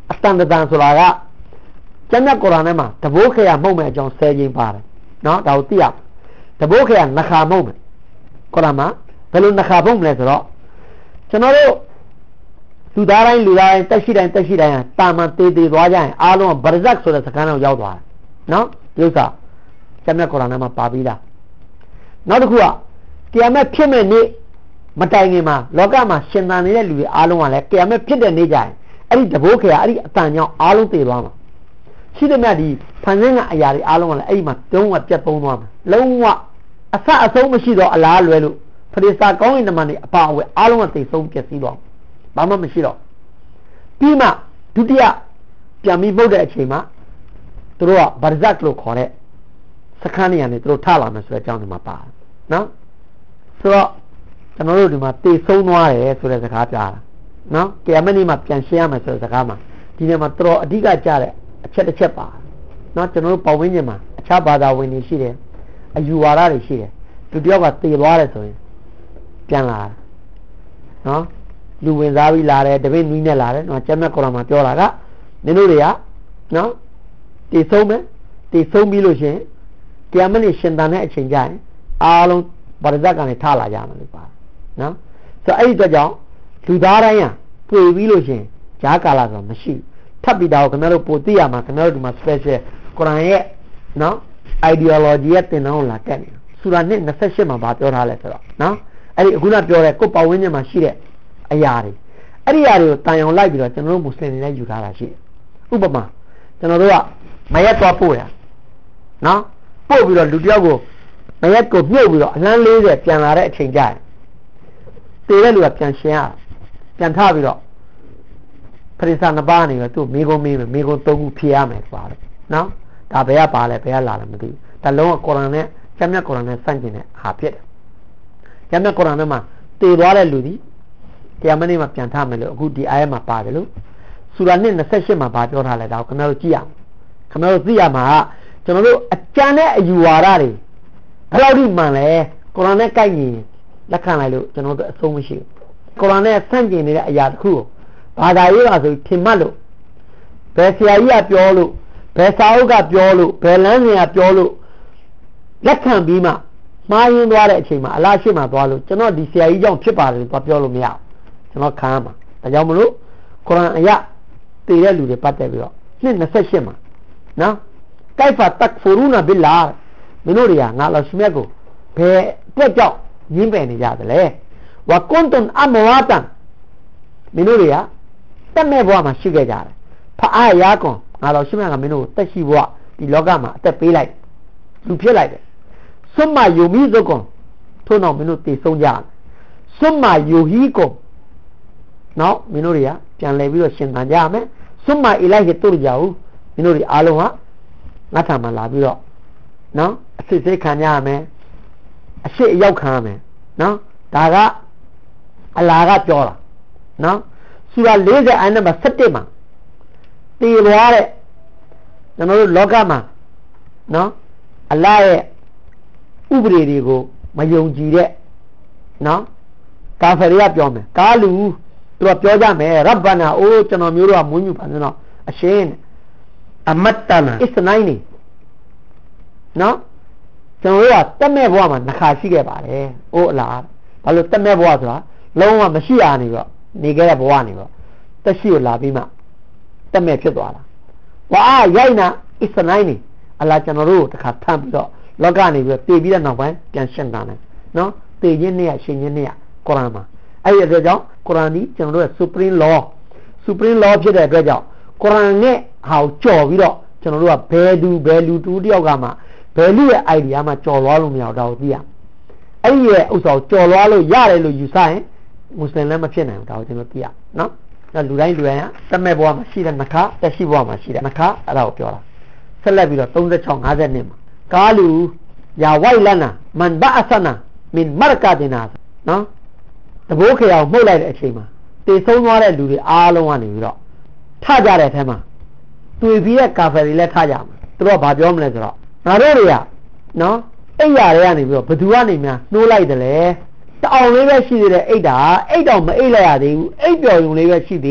အတန်တန်ဆိုတာကကျမ်းမြတ်ကုရ်အာန်ထဲမှာတဘိုးခေယမှုတ်မဲ့အကြောင်းဆယ်ကြိမ်ပါတယ်နော်ဒါကိုသိရတဘိုးခေယနှခါမှုတ်မယ်ကုရ်အာန်မှာဘယ်လိုနှခါမှုတ်မလဲဆိုတော့ကျွန်တော်တို့လူသားတိုင်းလူသားတိုင်းတက်ရှိတိုင်းတက်ရှိတိုင်းတာမန်သေးသေးသွားကြရင်အားလုံးကဘာဇက်ဆိုတဲ့စကားတော့ရောက်သွားတယ်နော်ဒီဥစ္စာကျမ်းမြတ်ကုရ်အာန်ထဲမှာပါပြီးသားနောက်တစ်ခုကကီယာမတ်ဖြစ်မဲ့နေ့မတိုင်ခင်မှာလောကမှာရှင်သန်နေတဲ့လူတွေအားလုံးကလည်းကီယာမတ်ဖြစ်တဲ့နေ့ကျရင်အဲ့ဒီတဘိုးခေယအဲ့ဒီအတန်ကြောင့်အားလုံးသေသွားမှာရှိသမျှဒီဖန်ဆင်းကအရာတွေအားလုံးကလည်းအဲ့ဒီမှာတုံးကပြတ်သုံးသွားမှာလုံးဝအဆအဆုံးမရှိတော့အလားလွယ်လို့ဖရိစာကောင်းရင်တမန်တွေအပါအဝင်အားလုံးကသိဆုံးပြည့်စည်သွားဘာမှမရှိတော့ပြီးမှဒုတိယပြန်ပြီးပုတ်တဲ့အချိန်မှာသူတို့ကဘာဇက်လို့ခေါ်တဲ့စခန်းနေရာနေသူတို့ထလာမယ်ဆိုတဲ့အကြောင်းဒီမှာပါတယ်နော်ဆိုတော့ကျွန်တော်တို့ဒီမှာသိဆုံးသွားတယ်ဆိုတဲ့စကားကြားတာနော်ကီယာမတ်နေ့မှာပြန်ရှင်းရမယ်ဆိုတဲ့စကားမှာဒီနေ့မှာတော်အဓိကကြားတဲ့အချက်တစ်ချက်ပါနော်ကျွန်တော်တို့ပတ်ဝန်းကျင်မှာအခြားဘာသာဝင်တွေရှိတယ်အယူဝါဒတွေရှိတယ်သူတယောက်ကသေသွားတယ်ဆိုရင်ပြန်လာတယ်နော်လူဝင်စားပြီးလာတယ်တပည့်နည်းနဲ့လာတယ်နော်ကျမ်းမြတ်ကုရ်အာန်မှာပြောတာကမင်းတို့တွေကနော်တည်ဆုံးမယ်တည်ဆုံးပြီးလို့ရှိရင်ကီယာမတ်နေ့ရှင်သန်တဲ့အချိန်ကျရင်အားလုံးဘာဇက်ကနေထလာကြမှာလို့ပါနော်ဆိုတော့အဲ့ဒီအတွက်ကြောင့်လူသားတိုင်းဟာတွေ့ပြီးလို့ရှိရင်ဂျားကာလာဆိုမရှိထပ်ပြီးတော့ခင်ဗျားတို့ပိုသိရမှာခင်ဗျားတို့ဒီမှာ special ကုရ်အာန်ရဲ့နော် ideology ရဲ့သင်တန်းကိုလာတက်နေဆူရာနှစ်၂၈မှာဗာပြောထားလဲဆိုတော့နော်အဲ့ဒီအခုနပြောတဲ့ကိုယ်ပတ်ဝန်းကျင်မှာရှိတဲ့အရာတွေအဲ့ဒီအရာတွေကိုတန်အောင်လိုက်ပြီးတော့ကျွန်တော်တို့မွတ်စလင်တွေလည်းယူထားတာရှိတယ်ဥပမာကျွန်တော်တို့ကမရက်သွားပို့ရနော်ပို့ပြီးတော့လူတယောက်ကိုမရက်ကိုမြုပ်ပြီးတော့အလန်း၄၀ပြန်လာတဲ့အချိန်ကျရင်တည်တဲ့လူကပြန်ရှင်းရပြန်ထပြီးတော့ပရိသတ်နှစ်ပါးနေတော့သူ့မိကုံးမေးမယ်မိကုံးသုံးခုဖြေရမယ်ပါတယ်နော်ဒါဘယ်ကပါလဲဘယ်ကလာလဲမသိဘူးဒါလုံးဝကုရ်အာန်နဲ့ကျမ်းမြတ်ကုရ်အာန်နဲ့ဆန့်ကျင်တဲ့ဟာဖြစ်တယ်ကျမ်းမြတ်ကုရ်အာန်ထဲမှာတည်သွားတဲ့လူဒီကီယာမတ်နေ့မှာပြန်ထမယ်လို့အခုဒီအာယတ်မှာပါတယ်လို့ဆူရာနှစ်၂၈မှာဗာပြောထားလဲဒါကိုခင်ဗျားတို့ကြည့်ရအောင်ခင်ဗျားတို့သိရမှာကကျွန်တော်တို့အကျမ်းနဲ့အယူဝါဒတွေဘယ်လောက်ထိမှန်လဲကုရ်အာန်နဲ့ကိုက်ညီလက်ခံလိုက်လို့ကျွန်တော်တို့အဆုံးမရှိဘူးကုရ်အာန်နဲ့ဆန့်ကျင်နေတဲ့အရာတစ်ခုကိုဘာသာရေးကဆိုထင်မှတ်လို့ဘယ်ဆရာကြီးကပြောလို့ဘယ်စာအုပ်ကပြောလို့ဘယ်လမ်းစဉ်ကပြောလို့လက်ခံပြီးမှမှားယွင်းသွားတဲ့အချိန်မှာအလားရှိမှသွားလို့ကျွန်တော်ဒီဆရာကြီးကြောင့်ဖြစ်ပါတယ်လို့ပြောလို့မရဘူးကျွန်တော်ခံရမှာဒါကြောင့်မလို့ကုရ်အာန်အရာတည်တဲ့လူတွေပတ်သက်ပြီးတော့နှစ်၂၈မှာနော်ကိုက်ဖာတက်ဖူရူနာဘီလာမင်းတို့တွေကငါလောရှိမြတ်ကိုဘယ်အတွက်ကြောင့်ညှင်းပယ်နေကြသလဲဝကွန်တွန်အမဝါတန်မင်းတို့တွေကတက်မဲ့ဘဝမှာရှိခဲ့ကြတယ်ဖအားရကွန်ငါလောရှိမြတ်ကမင်းတို့တက်ရှိဘဝဒီလောကမှာအသက်ပေးလိုက်လူဖြစ်လိုက်တယ်ဆွမ်းမယုံမိဇကွန်ထို့နောက်မင်းတို့တည်ဆုံးကြတယ်ဆွမ်းမယုဟီကွန်နော်မင်းတို့တွေကပြန်လဲပြီးတော့ရှင်သန်ကြရမယ်ဆွမ်းမအီလိုက်ဟေတူရူမင်းတို့တွေအားလုံးဟာငါထံမှာလာပြီးတော့နော်အစစ်စစ်ခံကြရမယ်အရှိအရောက်ခံရမယ်နော်ဒါကအလာကပြောတာနော်ဆူရာ၄၀အိုင်နံပါတ်၁၁မှာတည်သွားတဲ့ကျွန်တော်တို့လောကမှာနော်အလာရဲ့ဥပဒေတွေကိုမယုံကြည်တဲ့နော်ကာဖရီကပြောမယ်ကာလူသူကပြောကြမယ်ရဗ္ဗနာအိုးကျွန်တော်မျိုးတို့ကမွေးမြူပါဆိုတော့အရှင်အမတ်တနာအစ္စနိုင်နေနော်ကျွန်တော်တို့ကတက်မဲ့ဘဝမှာနှခါရှိခဲ့ပါတယ်။အိုးအလားဘာလို့တက်မဲ့ဘဝဆိုတာလုံးဝမရှိရနေတော့နေခဲ့တဲ့ဘဝနေတော့တက်ရှိကိုလာပြီးမှတက်မဲ့ဖြစ်သွားတာ။ဝါရိုက်နာအစ္စနိုင်နေအလားကျွန်တော်တို့တခါထပ်ပြီးတော့လောကနေပြီးတည်ပြီးတဲ့နောက်ပိုင်းပြန်ရှင်းတာမယ်နော်တည်ခြင်းနဲ့ရရှင်းခြင်းနဲ့ရကုရ်အာန်မှာအဲ့ဒီအတွက်ကြောင့်ကုရ်အာန်ဒီကျွန်တော်တို့ရဲ့ supreme law supreme law ဖြစ်တဲ့အတွက်ကြောင့်ကုရ်အာန်နဲ့ဟာကိုကြော်ပြီးတော့ကျွန်တော်တို့ကဘယ်သူဘယ်လူတူတယောက်ကမှဘယ်လူရဲ့ idea မှာကြော်လွားလို့မရတော့ဘူးသိရအဲ့ဒီရဲ့ဥစ္စာကိုကြော်လွားလို့ရတယ်လို့ယူဆရင်မွတ်စလင်လည်းမဖြစ်နိုင်ဘူးဒါကိုကျွန်တော်သိရနော်အဲ့လူတိုင်းလူတိုင်းကတမဲ့ဘဝမှာရှိတဲ့နှခါတက်ရှိဘဝမှာရှိတဲ့နှခါအဲ့ဒါကိုပြောတာဆက်လက်ပြီးတော့၃၆ ၅၂မှာကာလူယာဝိုင်လနာမန်ဘာအဆနာမင်မာကာဒနာနော်တဘိုးခေအောင်မှုတ်လိုက်တဲ့အချိန်မှာတေဆုံးသွားတဲ့လူတွေအားလုံးကနေပြီးတော့ထကြတဲ့အထက်မှာတွေ့ပြီးတဲ့ကာဖယ်တွေလည်းထကြမှာသူတို့ကဘာပြောမလဲဆိုတော့ငါတို့တွေကနော်အိတ်ရတွေကနေပြီးတော့ဘသူကနေများနှိုးလိုက်တယ်လေတအောင်လေးပဲရှိသေးတယ်အိတ်တာအိတ်တောင်မအိတ်လိုက်ရသေးဘူးအိတ်ပျော်ရုံလေးပဲရှိသေးတယ်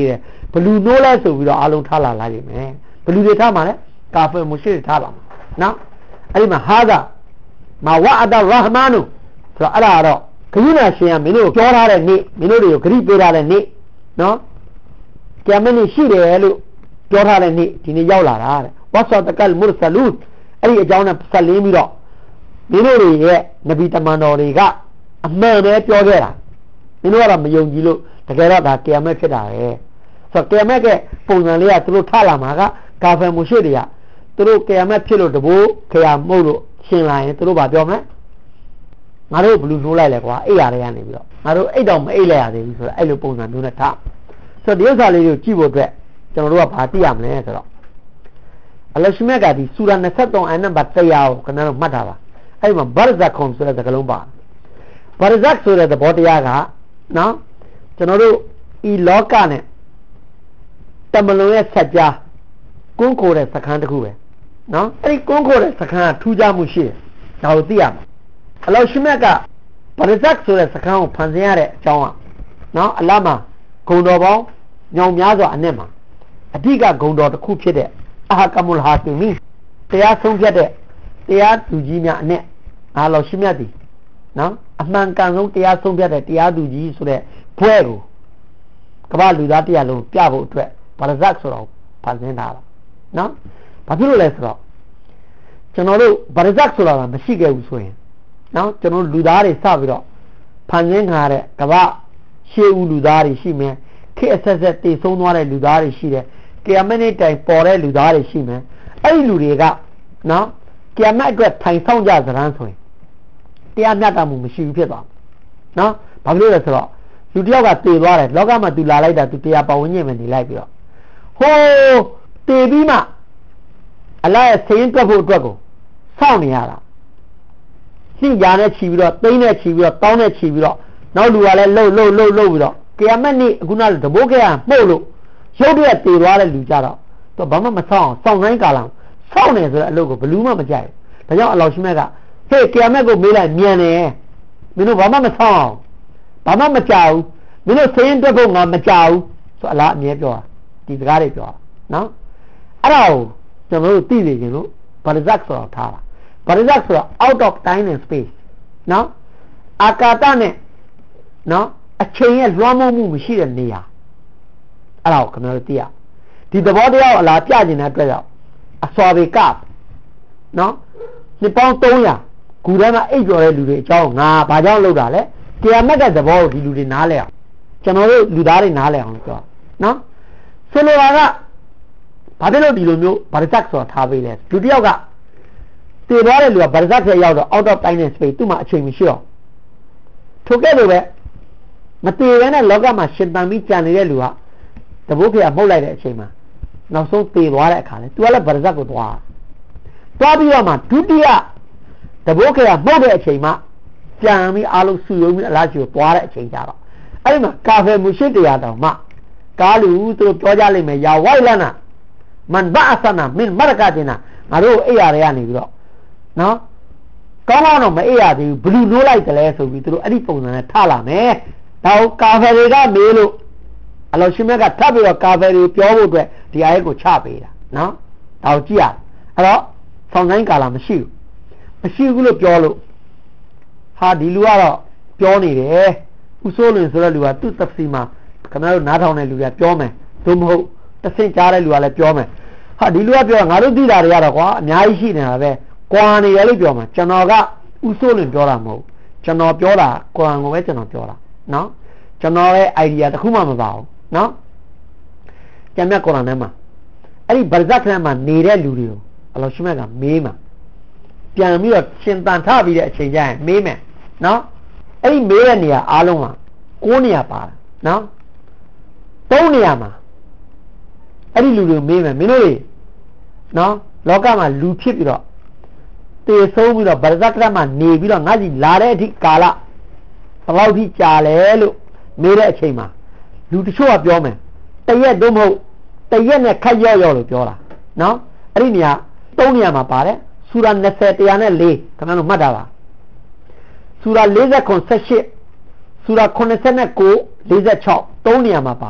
ဘလူနိုးလဲဆိုပြီးတော့အလုံးထားလာလိုက်လိမ့်မယ်ဘလူတွေထားမှာလဲကာဖီမူရှိတွေထားပါနော်အဲ့ဒီမှာဟာသာမာဝါအဒ်ရာဟ်မာနူဆိုတော့အဲ့ဒါတော့ဂရုဏာရှင်ကမင်းတို့ပြောထားတဲ့နေ့မင်းတို့တွေကိုဂရုပေးထားတဲ့နေ့နော်ကဲမင်းနေရှိတယ်လို့ပြောထားတဲ့နေ့ဒီနေ့ရောက်လာတာတဲ့ဝါဆာတကလ်မုရဆလူန်အဲ့ဒီအကြောင်းနဲ့ဆက်လင်းပြီးတော့မင်းတို့တွေရဲ့နဗီတမန်တော်တွေကအမှန်ပဲပြောခဲ့တာမင်းတို့ကတော့မယုံကြည်လို့တကယ်တော့ဒါကဲမက်ဖြစ်တာပဲဆိုတော့ကဲမက်ကပုံစံလေးကသူတို့ထလာမှာကကာဖယ်မူရှိတွေကသူတို့ကဲမက်ဖြစ်လို့တဘိုးခရမုတ်လို့ရှင်လာရင်သူတို့ဗာပြောမလဲငါတို့ဘလူးနှိုးလိုက်လဲကွာအိတ်ရတွေကနေပြီးတော့ငါတို့အိတ်တော့မအိတ်လိုက်ရသေးဘူးဆိုတော့အဲ့လိုပုံစံမျိုးနဲ့ထားဆိုတော့ဒီဥစ္စာလေးကိုကြည့်ဖို့အတွက်ကျွန်တော်တို့ကဘာသိရမလဲဆိုတော့အလရှမြတ်ကဒီဆူရာ၂၃အနံပါတ်၁၀၀ကိုကျွန်တော်တို့မှတ်ထားပါအဲ့ဒီမှာဘာဇက်ခွန်ဆိုတဲ့စကားလုံးပါဘာဇက်ဆိုတဲ့သဘောတရားကနော်ကျွန်တော်တို့ဤလောကနဲ့တမလွန်ရဲ့ဆက်ကြားကွန်းခိုတဲ့စခန်းတစ်ခုပဲနော်အဲ့ဒီကွန်းခိုတဲ့စခန်းကထူးခြားမှုရှိတယ်ဒါကိုသိရမှာအလောရှိမြတ်ကဘာဇက်ဆိုတဲ့စခန်းကိုဖန်ဆင်းရတဲ့အကြောင်းကနော်အလတ်မှာဂုံတော်ပေါင်းညောင်များစွာအနဲ့မှာအဓိကဂုံတော်တစ်ခုဖြစ်တဲ့အဟာကမုလ်ဟာကီမီတရားဆုံးဖြတ်တဲ့တရားသူကြီးများအနဲ့အားလောရှိမြတ်သည်နော်အမှန်ကန်ဆုံးတရားဆုံးဖြတ်တဲ့တရားသူကြီးဆိုတဲ့ဘွဲကိုကမ္ဘာလူသားတရားလုံးပြဖို့အတွက်ဘာဇက်ဆိုတော့ဖန်ဆင်းထားတာနော်ဘာဖြစ်လို့လဲဆိုတော့ကျွန်တော်တို့ဘာဇက်ဆိုတာမရှိခဲ့ဘူးဆိုရင်နော်ကျွန်တော်လူသားတွေစပြီးတော့ဖန်ဆင်းထားတဲ့ကမ္ဘာရှေးဦးလူသားတွေရှိမယ်ခေတ်အဆက်ဆက်တည်ဆုံးသွားတဲ့လူသားတွေရှိတယ်ကီယာမက်နေ့တိုင်ပေါ်တဲ့လူသားတွေရှိမယ်အဲ့ဒီလူတွေကနော်ကီယာမက်အတွက်ထိုင်ဆောင်ကြစရမ်းဆိုရင်တရားမျှတမှုမရှိဘူးဖြစ်သွားမယ်နော်ဘာဖြစ်လို့လဲဆိုတော့လူတယောက်ကတည်သွားတယ်လောကမှာသူလာလိုက်တာသူတရားပတ်ဝန်းကျင်မှာနေလိုက်ပြီးတော့ဟိုးတည်ပြီးမှအလားရဲ့ဆင်းတွက်ဖို့အတွက်ကိုစောင့်နေရတာနှိညာနဲ့ခြီးပြီးတော့သိန်းနဲ့ခြီးပြီးတော့တောင်းနဲ့ခြီးပြီးတော့နောက်လူကလည်းလှုပ်လှုပ်လှုပ်လှုပ်ပြီးတော့ကီယာမက်နေ့အခုနကတဘိုးကရမှုတ်လို့ရုပ်တရက်တည်သွားတဲ့လူကြတော့သူဘာမှမဆောင်အောင်စောင့်တိုင်းကာလစောင့်နေဆိုတဲ့အလုပ်ကိုဘလူးမှမကြိုက်ဘူးဒါကြောင့်အလောရှိမြတ်ကဟေးကီယာမက်ကိုမေးလိုက်မြန်တယ်မင်းတို့ဘာမှမဆောင်အောင်ဘာမှမကြောက်ဘူးမင်းတို့ဆင်းတွက်ဖို့ငါမကြောက်ဘူးဆိုအလားအမြဲပြောတာဒီစကားတွေပြောတာနော်အဲ့ဒါကိုကျွန်တော်တို့သိနေကြလို့ဘာဇက်ဆိုတော့ထားတာဘာဇက်ဆိုတော့ out of time and space နော်အာကာသနဲ့နော်အချိန်ရဲ့လွှမ်းမိုးမှုမရှိတဲ့နေရာအဲ့ဒါကိုကျွန်တော်တို့သိရဒီသဘောတရားကိုအလားပြခြင်းတဲ့အတွက်ကြောင့်အစွာပေကနော်နှစ်ပေါင်း၃၀၀ဂူထဲမှာအိပ်ကျော်တဲ့လူတွေအကြောင်းငါဘာကြောင့်လုပ်တာလဲကီယာမက်တဲ့သဘောကိုဒီလူတွေနားလဲအောင်ကျွန်တော်တို့လူသားတွေနားလဲအောင်လို့ပြောနော်ဆိုလိုတာကဘာဖြစ်လို့ဒီလိုမျိုးဘာဇက်ဆိုတာထားပေးလဲလူတစ်ယောက်ကတည်သွားတဲ့လူကဘာဇက်ထဲရောက်တော့ out of time and space သူ့မှာအချိန်မရှိတော့ထိုကဲ့လိုပဲမတည်ရတဲ့လောကမှာရှင်သန်ပြီးကြံနေတဲ့လူကတဘိုးဖေကမှုတ်လိုက်တဲ့အချိန်မှာနောက်ဆုံးတည်သွားတဲ့အခါလဲသူကလည်းဘာဇက်ကိုသွားသွားပြီးတော့မှဒုတိယတဘိုးဖေကမှုတ်တဲ့အချိန်မှာကြံပြီးအားလုံးစုယုံပြီးအလားရှိကိုသွားတဲ့အချိန်ကြတော့အဲ့ဒီမှာကာဖယ်မူရှိတရားတော်မှကာလူသူတို့ပြောကြလိမ့်မယ်ယာဝိုင်လနာမန်ဘာအဆနာမင်မရကတင်နာငါတို့အိယာတွေကနေပြီးတော့နော်ကောင်းကောင်းတော့မအိယာသေးဘူးဘလူးနိုးလိုက်တယ်လဲဆိုပြီးသူတို့အဲ့ဒီပုံစံနဲ့ထလာမယ်တော့ကာဖယ်တွေကမေးလို့အလောရှိမြတ်ကထပ်ပြီးတော့ကာဖယ်တွေပြောဖို့အတွက်ဒီအရက်ကိုချပေးတာနော်တော့ကြည့်ရအဲ့တော့ဆောင်းတိုင်းကာလာမရှိဘူးမရှိဘူးလို့ပြောလို့ဟာဒီလူကတော့ပြောနေတယ်ဥဆိုးလွင်ဆိုတဲ့လူကသူ့သတိမှာခင်ဗျားတို့နားထောင်တဲ့လူကပြောမယ်သို့မဟုတ်တစ်ဆင့်ကြားတဲ့လူကလည်းပြောမယ်ဟာဒီလူကပြောငါတို့သိတာတွေကတော့ကွာအများကြီးရှိနေတာပဲကွာနေရလို့ပြောမှာကျွန်တော်ကဥဆိုးလွင်ပြောတာမဟုတ်ကျွန်တော်ပြောတာကွာကိုပဲကျွန်တော်ပြောတာနော်ကျွန်တော်ရဲ့ idea တခုမှမပါဘူးနော်ကျမ်းမြတ်ကုရ်အာန်ထဲမှာအဲ့ဒီဘာဇက်ထဲမှာနေတဲ့လူတွေကိုအလ္လာဟ်ရှိမြတ်ကမေးမှာပြန်ပြီးတော့ရှင်တန်ထပြီးတဲ့အချိန်ကျရင်မေးမယ်နော်အဲ့ဒီမေးတဲ့နေရာအားလုံးက၉နေရာပါတယ်နော်၃နေရာမှာအဲ့ဒီလူတွေမေးမယ်မင်းတို့တွေနော်လောကမှာလူဖြစ်ပြီးတော့တည်ဆုံးပြီးတော့ဘာဇက်ကရမှာနေပြီးတော့ငါကြီးလာတဲ့အထိကာလဘယ်လောက်ထိကြာလဲလို့မေးတဲ့အချိန်မှာလူတချို့ကပြောမယ်တရက်တော့မဟုတ်တရက်နဲ့ခက်ရော့ရော့လို့ပြောတာနော်အဲ့ဒီနေရာ၃နေရာမှာပါတယ်ဆူရာ၂၀ ၁၀၄ခင်ဗျားတို့မှတ်တာပါဆူရာ၄၇ ၁၈ဆူရာ၇၉ ၄၆ ၃နေရာမှာပါတယ်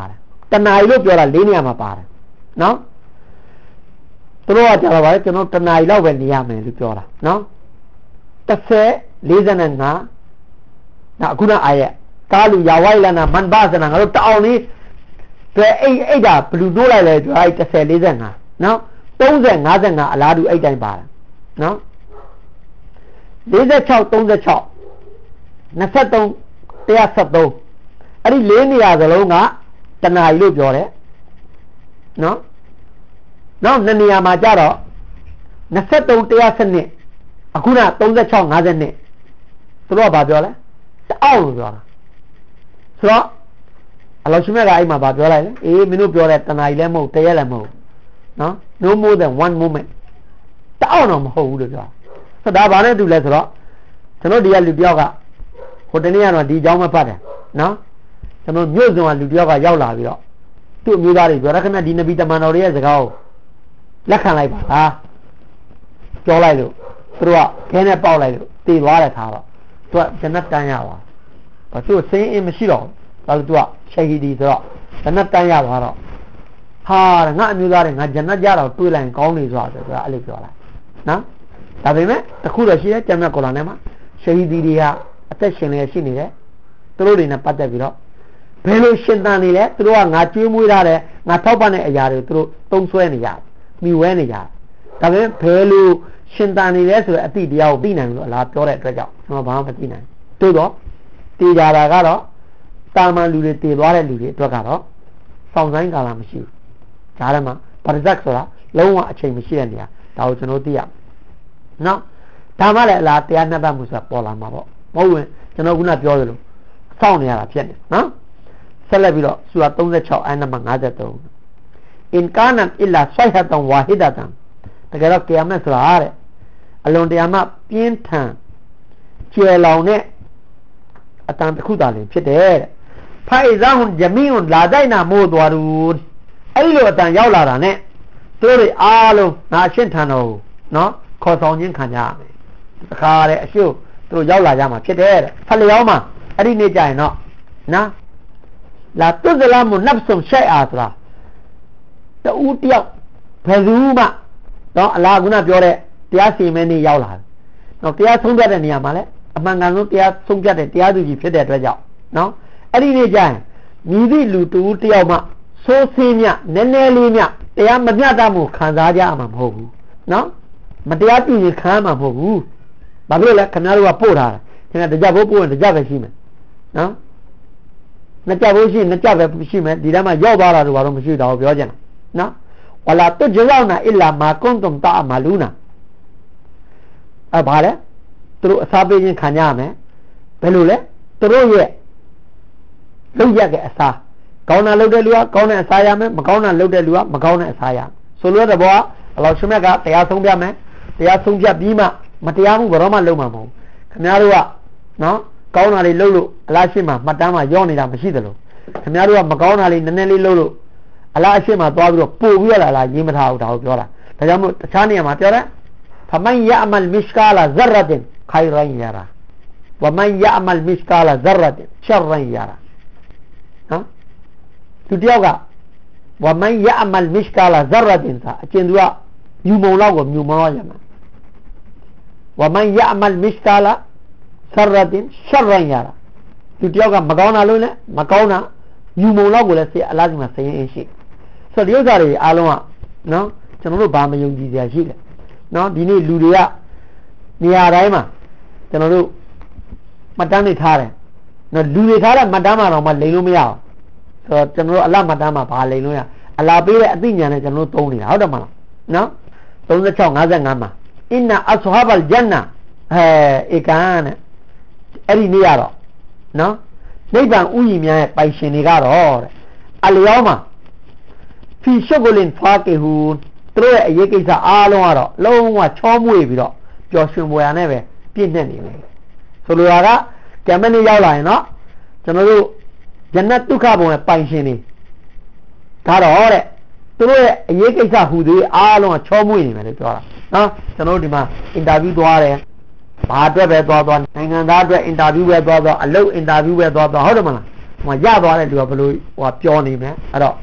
တနာရီလို့ပြောတာလေးနေရာမှာပါတယ်နော်သူတို့ကကြာတော့ပါတယ်ကျွန်တော်တနာရီလောက်ပဲနေရမယ်လို့ပြောတာနော်တစ်ဆယ်လေးဆယ်နဲ့ငါနောက်အခုနအာရက်ကာလူယာဝိုင်လနာမန်ဘာစနာငါတို့တအောင်လေးတွေ့အိတ်အိတ်တာဘလူးတိုးလိုက်လဲဆိုအဲ့တစ်ဆယ်လေးဆယ်ငါနော်သုံးဆယ်ငါးဆယ်ငါအလားတူအဲ့တိုင်းပါတယ်နော်လေးဆယ်ခြောက်သုံးဆယ်ခြောက်နှစ်ဆယ်သုံးတစ်ဆယ်သုံးအဲ့ဒီလေးနေရာစလုံးကတနာရီလို့ပြောတယ်နော်နောက်နှစ်နေရာမှာကြတော့နှစ်ဆယ်သုံးတစ်ဆယ်နှစ်အခုနသုံးဆယ်ခြောက်ငါးဆယ်နှစ်သူတို့ကဘာပြောလဲတအောင်လို့ပြောတာဆိုတော့အလောရှင်မြတ်ကအဲ့မှာဘာပြောလိုက်လဲအေးမင်းတို့ပြောတဲ့တနာရီလည်းမဟုတ်တရက်လည်းမဟုတ်နော် no more than one moment တအောင်တော့မဟုတ်ဘူးလို့ပြောဆိုတော့ဒါဘာနဲ့တူလဲဆိုတော့ကျွန်တော်ဒီကလူတယောက်ကဟိုတနေ့ကတော့ဒီအကြောင်းမဖတ်တယ်နော်ကျွန်တော်မြို့စုံကလူတယောက်ကရောက်လာပြီးတော့သူ့အမျိုးသားတွေပြောရခဏဒီနဗီတမန်တော်ရဲ့စကားကိုလက်ခံလိုက်ပါလားပြောလိုက်လို့သူတို့ကခဲနဲ့ပေါက်လိုက်လို့တည်သွားတယ်ခါတော့သူကဂျနတ်တန်းရပါဘာသူစင်းအင်းမရှိတော့ဘာလို့သူကရှိဟီဒီဆိုတော့ဂျနတ်တန်းရသွားတော့ဟာငါအမျိုးသားတွေငါဂျနတ်ကြတော့တွေးလိုက်ရင်ကောင်းနေစွာဆိုတော့အဲ့လိုပြောလိုက်နော်ဒါပေမဲ့တခုတော့ရှိတယ်ကျမ်းမြတ်ကုရ်အာန်ထဲမှာရှိဟီဒီတွေကအသက်ရှင်နေရှိနေတယ်သူတို့တွေနဲ့ပတ်သက်ပြီးတော့ဘယ်လိုရှင်သန်နေလဲသူတို့ကငါကျွေးမွေးထားတယ်ငါထောက်ပံ့တဲ့အရာတွေသူတို့သုံးဆွဲနေရတယ်မိဝဲနေရတယ်ဒါပေမဲ့ဘယ်လိုရှင်သန်နေလဲဆိုတဲ့အတိတရားကိုသိနိုင်လို့အလားပြောတဲ့အတွက်ကြောင့်ကျွန်တော်ဘာမှမသိနိုင်တိုးတော့တည်ကြတာကတော့တာမန်လူတွေတည်သွားတဲ့လူတွေအတွက်ကတော့စောင့်ဆိုင်ကာလမရှိဘူးဒါလည်းမှာပါရဇက်ဆိုတာလုံးဝအချိန်မရှိတဲ့နေရာဒါကိုကျွန်တော်သိရနော်ဒါမှလည်းအလားတရားနှက်တမှုဆိုတာပေါ်လာမှာပေါ့မဟုတ်ရင်ကျွန်တော်ခုနပြောသလိုစောင့်နေရတာဖြစ်နေနော်ဆက်လက်ပြီးတော့ဆူရာသုံးဆယ်ခြောက်အယတ်နံပါတ်ငါးဆယ်သုံးအင်ကာနတ်အီလာဆိုဟတန်ဝါဟီဒတန်တကယ်တော့ကီယာမတ်ဆိုတာတဲ့အလွန်တရာမှပြင်းထန်ကျယ်လောင်တဲ့အတန်တစ်ခုသာလင်ဖြစ်တယ်တဲ့ဖိုင်ဇာဟွန်ဂျမီဟွန်လာဒိုင်နာမိုးသွားရူအဲ့လိုအတန်ရောက်လာတာနဲ့သူတို့အားလုံးငါရှင်းထန်တော့နော်ခေါ်ဆောင်ခြင်းခံကြရမယ်တခါတဲ့အရှို့သူတို့ရောက်လာကြမှာဖြစ်တယ်တဲ့ဖလျောင်းမှာအဲ့ဒီနေ့ကျရင်တော့နော်လာတုဇလာမနပ်ဆုံရှိုက်အားဆိုတာတူတယောက်ဘယ်သူမှတော့အလားကုနာပြောတဲ့တရားစီမင်းနေရောက်လာတယ်နော်တရားဆုံးဖြတ်တဲ့နေရာမှာလဲအမှန်ကန်ဆုံးတရားဆုံးဖြတ်တဲ့တရားသူကြီးဖြစ်တဲ့အတွက်ကြောင့်နော်အဲ့ဒီနေ့ကျရင်မြည်သည့်လူတူတယောက်မှဆိုးဆင်းမြနည်းနည်းလေးမြတရားမမျှတမှုခံစားကြရမှာမဟုတ်ဘူးနော်မတရားပြုရင်ခံမှာမဟုတ်ဘူးဘာဖြစ်လို့လဲခင်ဗျားတို့ကပို့ထားတယ်ခင်ဗျားတကြဘိုးပို့ရင်တကြပဲရှိမယ်နော်နှစ်ကြဘိုးရှိနှစ်ကြပဲရှိမယ်ဒီတည်းမှာရောက်သွားတာတော့ဘာလို့မရှိတော့ပြောကြတယ်နော်ဝလာတုဂျလောနာအီလာမာကွန်တုံတာအမလူနာအဲ့ဘာလဲသူတို့အစားပေးခြင်းခံကြရမယ်ဘယ်လိုလဲသူတို့ရဲ့လုံရတဲ့အစားကောင်းတာလုပ်တဲ့လူကကောင်းတဲ့အစားရမယ်မကောင်းတာလုပ်တဲ့လူကမကောင်းတဲ့အစားရဆိုလိုတဲ့ဘောကအလောရှင်မြတ်ကတရားဆုံးပြမယ်တရားဆုံးပြပြီးမှမတရားမှုဘယ်တော့မှလုပ်မှာမဟုတ်ခင်ဗျားတို့ကနော်ကောင်းတာလေးလုပ်လို့အလားရှိမှမှတ်တမ်းမှာရောနေတာမရှိသလိုခင်ဗျားတို့ကမကောင်းတာလေးနည်းနည်းလေးလုပ်လို့အလားအရှိမှသွားပြီးတော့ပို့ပြီးရလာလားရေးမထားဘူးဒါကိုပြောတာဒါကြောင့်မို့တခြားနေရာမှာပြောတယ်ဖမန်ယအမလ်မစ်ကာလာဇရတ်င်ခိုင်ရန်ယာရာဝမန်ယအမလ်မစ်ကာလာဇရတ်င်ရှရန်ယာရာနော်သူတယောက်ကဝမန်ယအမလ်မစ်ကာလာဇရတ်င်စာအကျဉ်သူကမြူမုံလောက်ကိုမြူမုံလောက်ရမှာဝမန်ယအမလ်မစ်ကာလာဇရတ်င်ရှရန်ယာရာသူတယောက်ကမကောင်းတာလို့လဲမကောင်းတာမြူမုံလောက်ကိုလည်းစေအလားဒီမှာစရင်အင်းရှိဆိုတော့ဒီဥစ္စာတွေအားလုံးကနော်ကျွန်တော်တို့ဘာမယုံကြည်စရာရှိလဲနော်ဒီနေ့လူတွေကနေရာတိုင်းမှာကျွန်တော်တို့မှတ်တမ်းတွေထားတယ်နော်လူတွေထားတဲ့မှတ်တမ်းမှာတော့မလိမ်လို့မရအောင်ဆိုတော့ကျွန်တော်တို့အလတ်မှတ်တမ်းမှာဘာလိမ်လို့ရအလားပေးတဲ့အသိဉာဏ်နဲ့ကျွန်တော်တို့သုံးနေတာဟုတ်တယ်မလားနော်သုံး၆ ၅၅မှာအင်နာအဆဟာဘ်ဂျန်နာဟဲဧကန်နဲ့အဲ့ဒီနေ့ရတော့နော်နိဗ္ဗာန်ဥယျာဉ်များရဲ့ပိုင်ရှင်တွေကတော့တဲ့အလျောင်းမှာဖီရှုဂလင်ဖာကေဟူသူတို့ရဲ့အရေးကိစ္စအားလုံးကတော့လုံးဝချောမွေ့ပြီးတော့ပျော်ရွှင်ပွဲရနဲ့ပဲပြည့်နေနေတယ်ဆိုလိုတာကကံမနေ့ရောက်လာရင်တော့ကျွန်တော်တို့ဂျနတ်ဒုက္ခဘုံရဲ့ပိုင်ရှင်တွေဒါတော့တဲ့သူတို့ရဲ့အရေးကိစ္စဟူသေးအားလုံးကချောမွေ့နေမယ်လို့ပြောတာနော်ကျွန်တော်တို့ဒီမှာအင်တာဗျူးသွားတယ်ဘာအတွက်ပဲသွားသွားနိုင်ငံသားအတွက်အင်တာဗျူးပဲသွားသွားအလုပ်အင်တာဗျူးပဲသွားသွားဟုတ်တယ်မလားဟိုရသွားတဲ့လူကဘယ်လိုဟိုပြောနေမယ်အဲ့တော့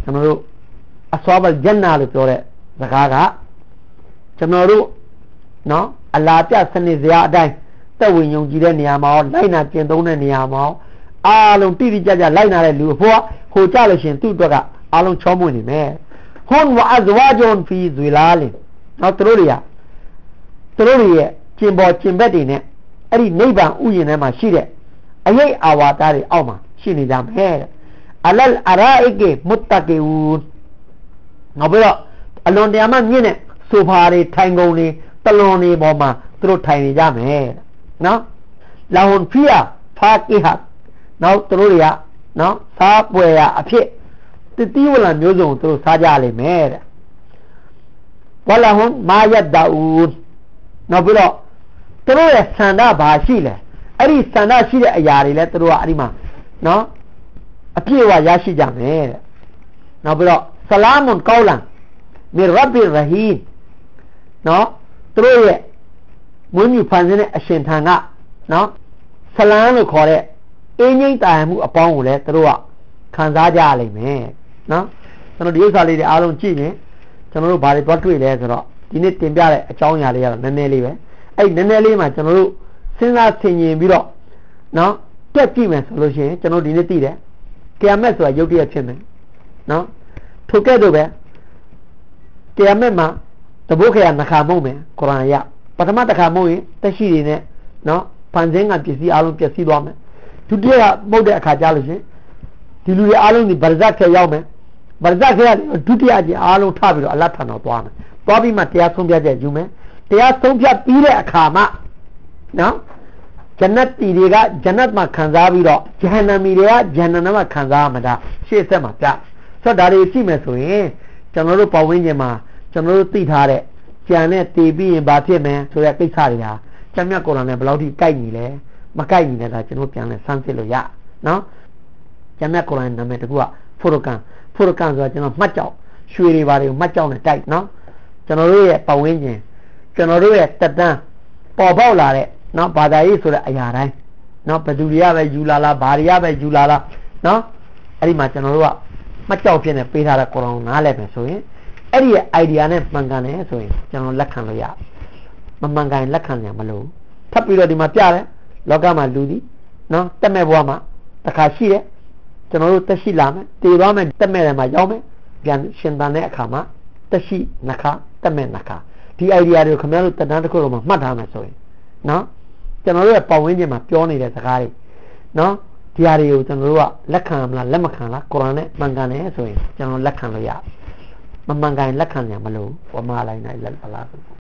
ကျွန်တော်တို့အစောဘဂျန်နာလို့ပြောတဲ့စကားကကျွန်တော်တို့နော်အလာပြစနစ်စရာအတိုင်းတက်ဝင်ယုံကြည်တဲ့နေရာမှာလိုက်နာကျင့်သုံးတဲ့နေရာမှာအားလုံးတိတိကျကျလိုက်နာတဲ့လူအဖို့ဟိုကြလို့ရှင်သူ့အတွက်ကအားလုံးချောမွေ့နေမယ်ဟွန်ဝအဇဝါဂျွန်ဖီဇွေလာလင်နော်သူတို့တွေကသူတို့တွေရဲ့ကျင်ပေါ်ကျင်ဘက်တွေနဲ့အဲ့ဒီနိဗ္ဗာန်ဥယျာဉ်ထဲမှာရှိတဲ့အရေးအာဝါဒတွေအောက်မှာရှိနေကြမယ်အလလ်အရာအိကေမုတ္တကေဝူနောက်ပြီးတော့အလွန်တရာမှမြင့်တဲ့ဆိုဖာတွေထိုင်ကုန်တွေတလွန်တွေပေါ်မှာသူတို့ထိုင်နေကြမယ်နော်လာဟွန်ဖီယာဖာကီဟာနောက်သူတို့တွေကနော်စားပွဲရအဖြစ်တတိဝလံမျိုးစုံသူတို့စားကြလိမ့်မယ်တဲ့ဝလာဟွန်မာယတ်ဒါဦးနောက်ပြီးတော့သူတို့ရဲ့ဆန္ဒဘာရှိလဲအဲ့ဒီဆန္ဒရှိတဲ့အရာတွေလဲသူတို့ကအဲ့ဒီမှာနော်အပြည့်အဝရရှိကြမယ်တဲ့နောက်ပြီးတော့ဆလာမွန်ကောလန်မီရဘ်ဘီရဟီမ်နော်သူတို့ရဲ့မွေးမြူဖန်ဆင်းတဲ့အရှင်ထံကနော်ဆလမ်လို့ခေါ်တဲ့အင်းငိမ့်တာမှုအပေါင်းကိုလည်းသူတို့ကခံစားကြရလိမ့်မယ်နော်ကျွန်တော်ဒီဥစ္စာလေးတွေအားလုံးကြည့်ရင်ကျွန်တော်တို့ဘာတွေသွားတွေ့လဲဆိုတော့ဒီနေ့တင်ပြတဲ့အကြောင်းအရာလေးကတော့နည်းနည်းလေးပဲအဲ့နည်းနည်းလေးမှာကျွန်တော်တို့စဉ်းစားဆင်ခြင်ပြီးတော့နော်တွက်ကြည့်မယ်ဆိုလို့ရှိရင်ကျွန်တော်ဒီနေ့သိတယ်ကီယာမက်ဆိုတာယုတ်တရက်ဖြစ်မယ်နော်ထိုကဲ့သို့ပဲကီယာမက်မှာတဘုတ်ခရနှခါမုံမယ်ကုရ်အာန်ရပထမတစ်ခါမုံရင်တက်ရှိတွေနဲ့နော်ဖန်ဆင်းကပစ္စည်းအားလုံးပျက်စီးသွားမယ်ဒုတိယမုတ်တဲ့အခါကြားလို့ရှင်ဒီလူတွေအားလုံးဒီဗရဇတ်ထဲရောက်မယ်ဗရဇတ်ထဲကဒုတိယကျင်အားလုံးထပြီးတော့အလတ်ထံတော်သွားမယ်သွားပြီးမှတရားဆုံးဖြတ်ချက်ယူမယ်တရားဆုံးဖြတ်ပြီးတဲ့အခါမှာနော်ဂျန်နတ်တီတွေကဂျန်နတ်မှာခံစားပြီးတော့ဂျဟန္နမီတွေကဂျဟန္နမမှာခံစားရမှာဒါရှေ့ဆက်မှာပြဆိုတော့ဒါတွေကြည့်မယ်ဆိုရင်ကျွန်တော်တို့ပတ်ဝန်းကျင်မှာကျွန်တော်တို့သိထားတဲ့ကြံနဲ့တည်ပြီးရင်ဘာဖြစ်မယ်ဆိုတဲ့ကိစ္စတွေဟာကျမ်းမြတ်ကုရ်အာန်နဲ့ဘယ်လောက်ထိကိုက်ညီလဲမကိုက်ညီလဲဒါကျွန်တော်ပြန်လဲစမ်းစစ်လို့ရနော်ကျမ်းမြတ်ကုရ်အာန်နာမည်တကူကဖူရကန်ဖူရကန်ဆိုတာကျွန်တော်မှတ်ကြောက်ရွှေတွေပါတယ်မှတ်ကြောက်နဲ့တိုက်နော်ကျွန်တော်တို့ရဲ့ပတ်ဝန်းကျင်ကျွန်တော်တို့ရဲ့တက်တန်းပေါ်ပေါက်လာတဲ့နော်ဘာသာရေးဆိုတဲ့အရာတိုင်းနော်ဘယ်သူတွေကပဲယူလာလားဘာတွေကပဲယူလာလားနော်အဲ့ဒီမှာကျွန်တော်တို့ကမှတ်ကြောက်ဖြစ်နေပေးထားတဲ့ကုရ်အာန်နားလည်မယ်ဆိုရင်အဲ့ဒီရဲ့ idea နဲ့မှန်ကန်တယ်ဆိုရင်ကျွန်တော်လက်ခံလို့ရမမှန်ကန်လက်ခံရမလို့ထပ်ပြီးတော့ဒီမှာပြတယ်လောကမှာလူသည်နော်တက်မဲ့ဘဝမှာတစ်ခါရှိတယ်ကျွန်တော်တို့တက်ရှိလာမယ်တည်သွားမယ်တက်မဲ့တယ်မှာရောက်မယ်ပြန်ရှင်သန်တဲ့အခါမှာတက်ရှိနှခါတက်မဲ့နှခါဒီ idea တွေကိုခင်ဗျားတို့တက်တန်းတစ်ခုတော့မှမှတ်ထားမယ်ဆိုရင်နော်ကျွန်တော်တို့ရဲ့ပတ်ဝန်းကျင်မှာပြောနေတဲ့စကားတွေနော်ဒီဟာတွေကိုကျွန်တော်တို့ကလက်ခံမလားလက်မခံလားကုရ်အာန်နဲ့မှန်ကန်တယ်ဆိုရင်ကျွန်တော်လက်ခံလို့ရမမှန်ကန်လက်ခံရမလို့ဝမာလိုက်နိုင်လက်လား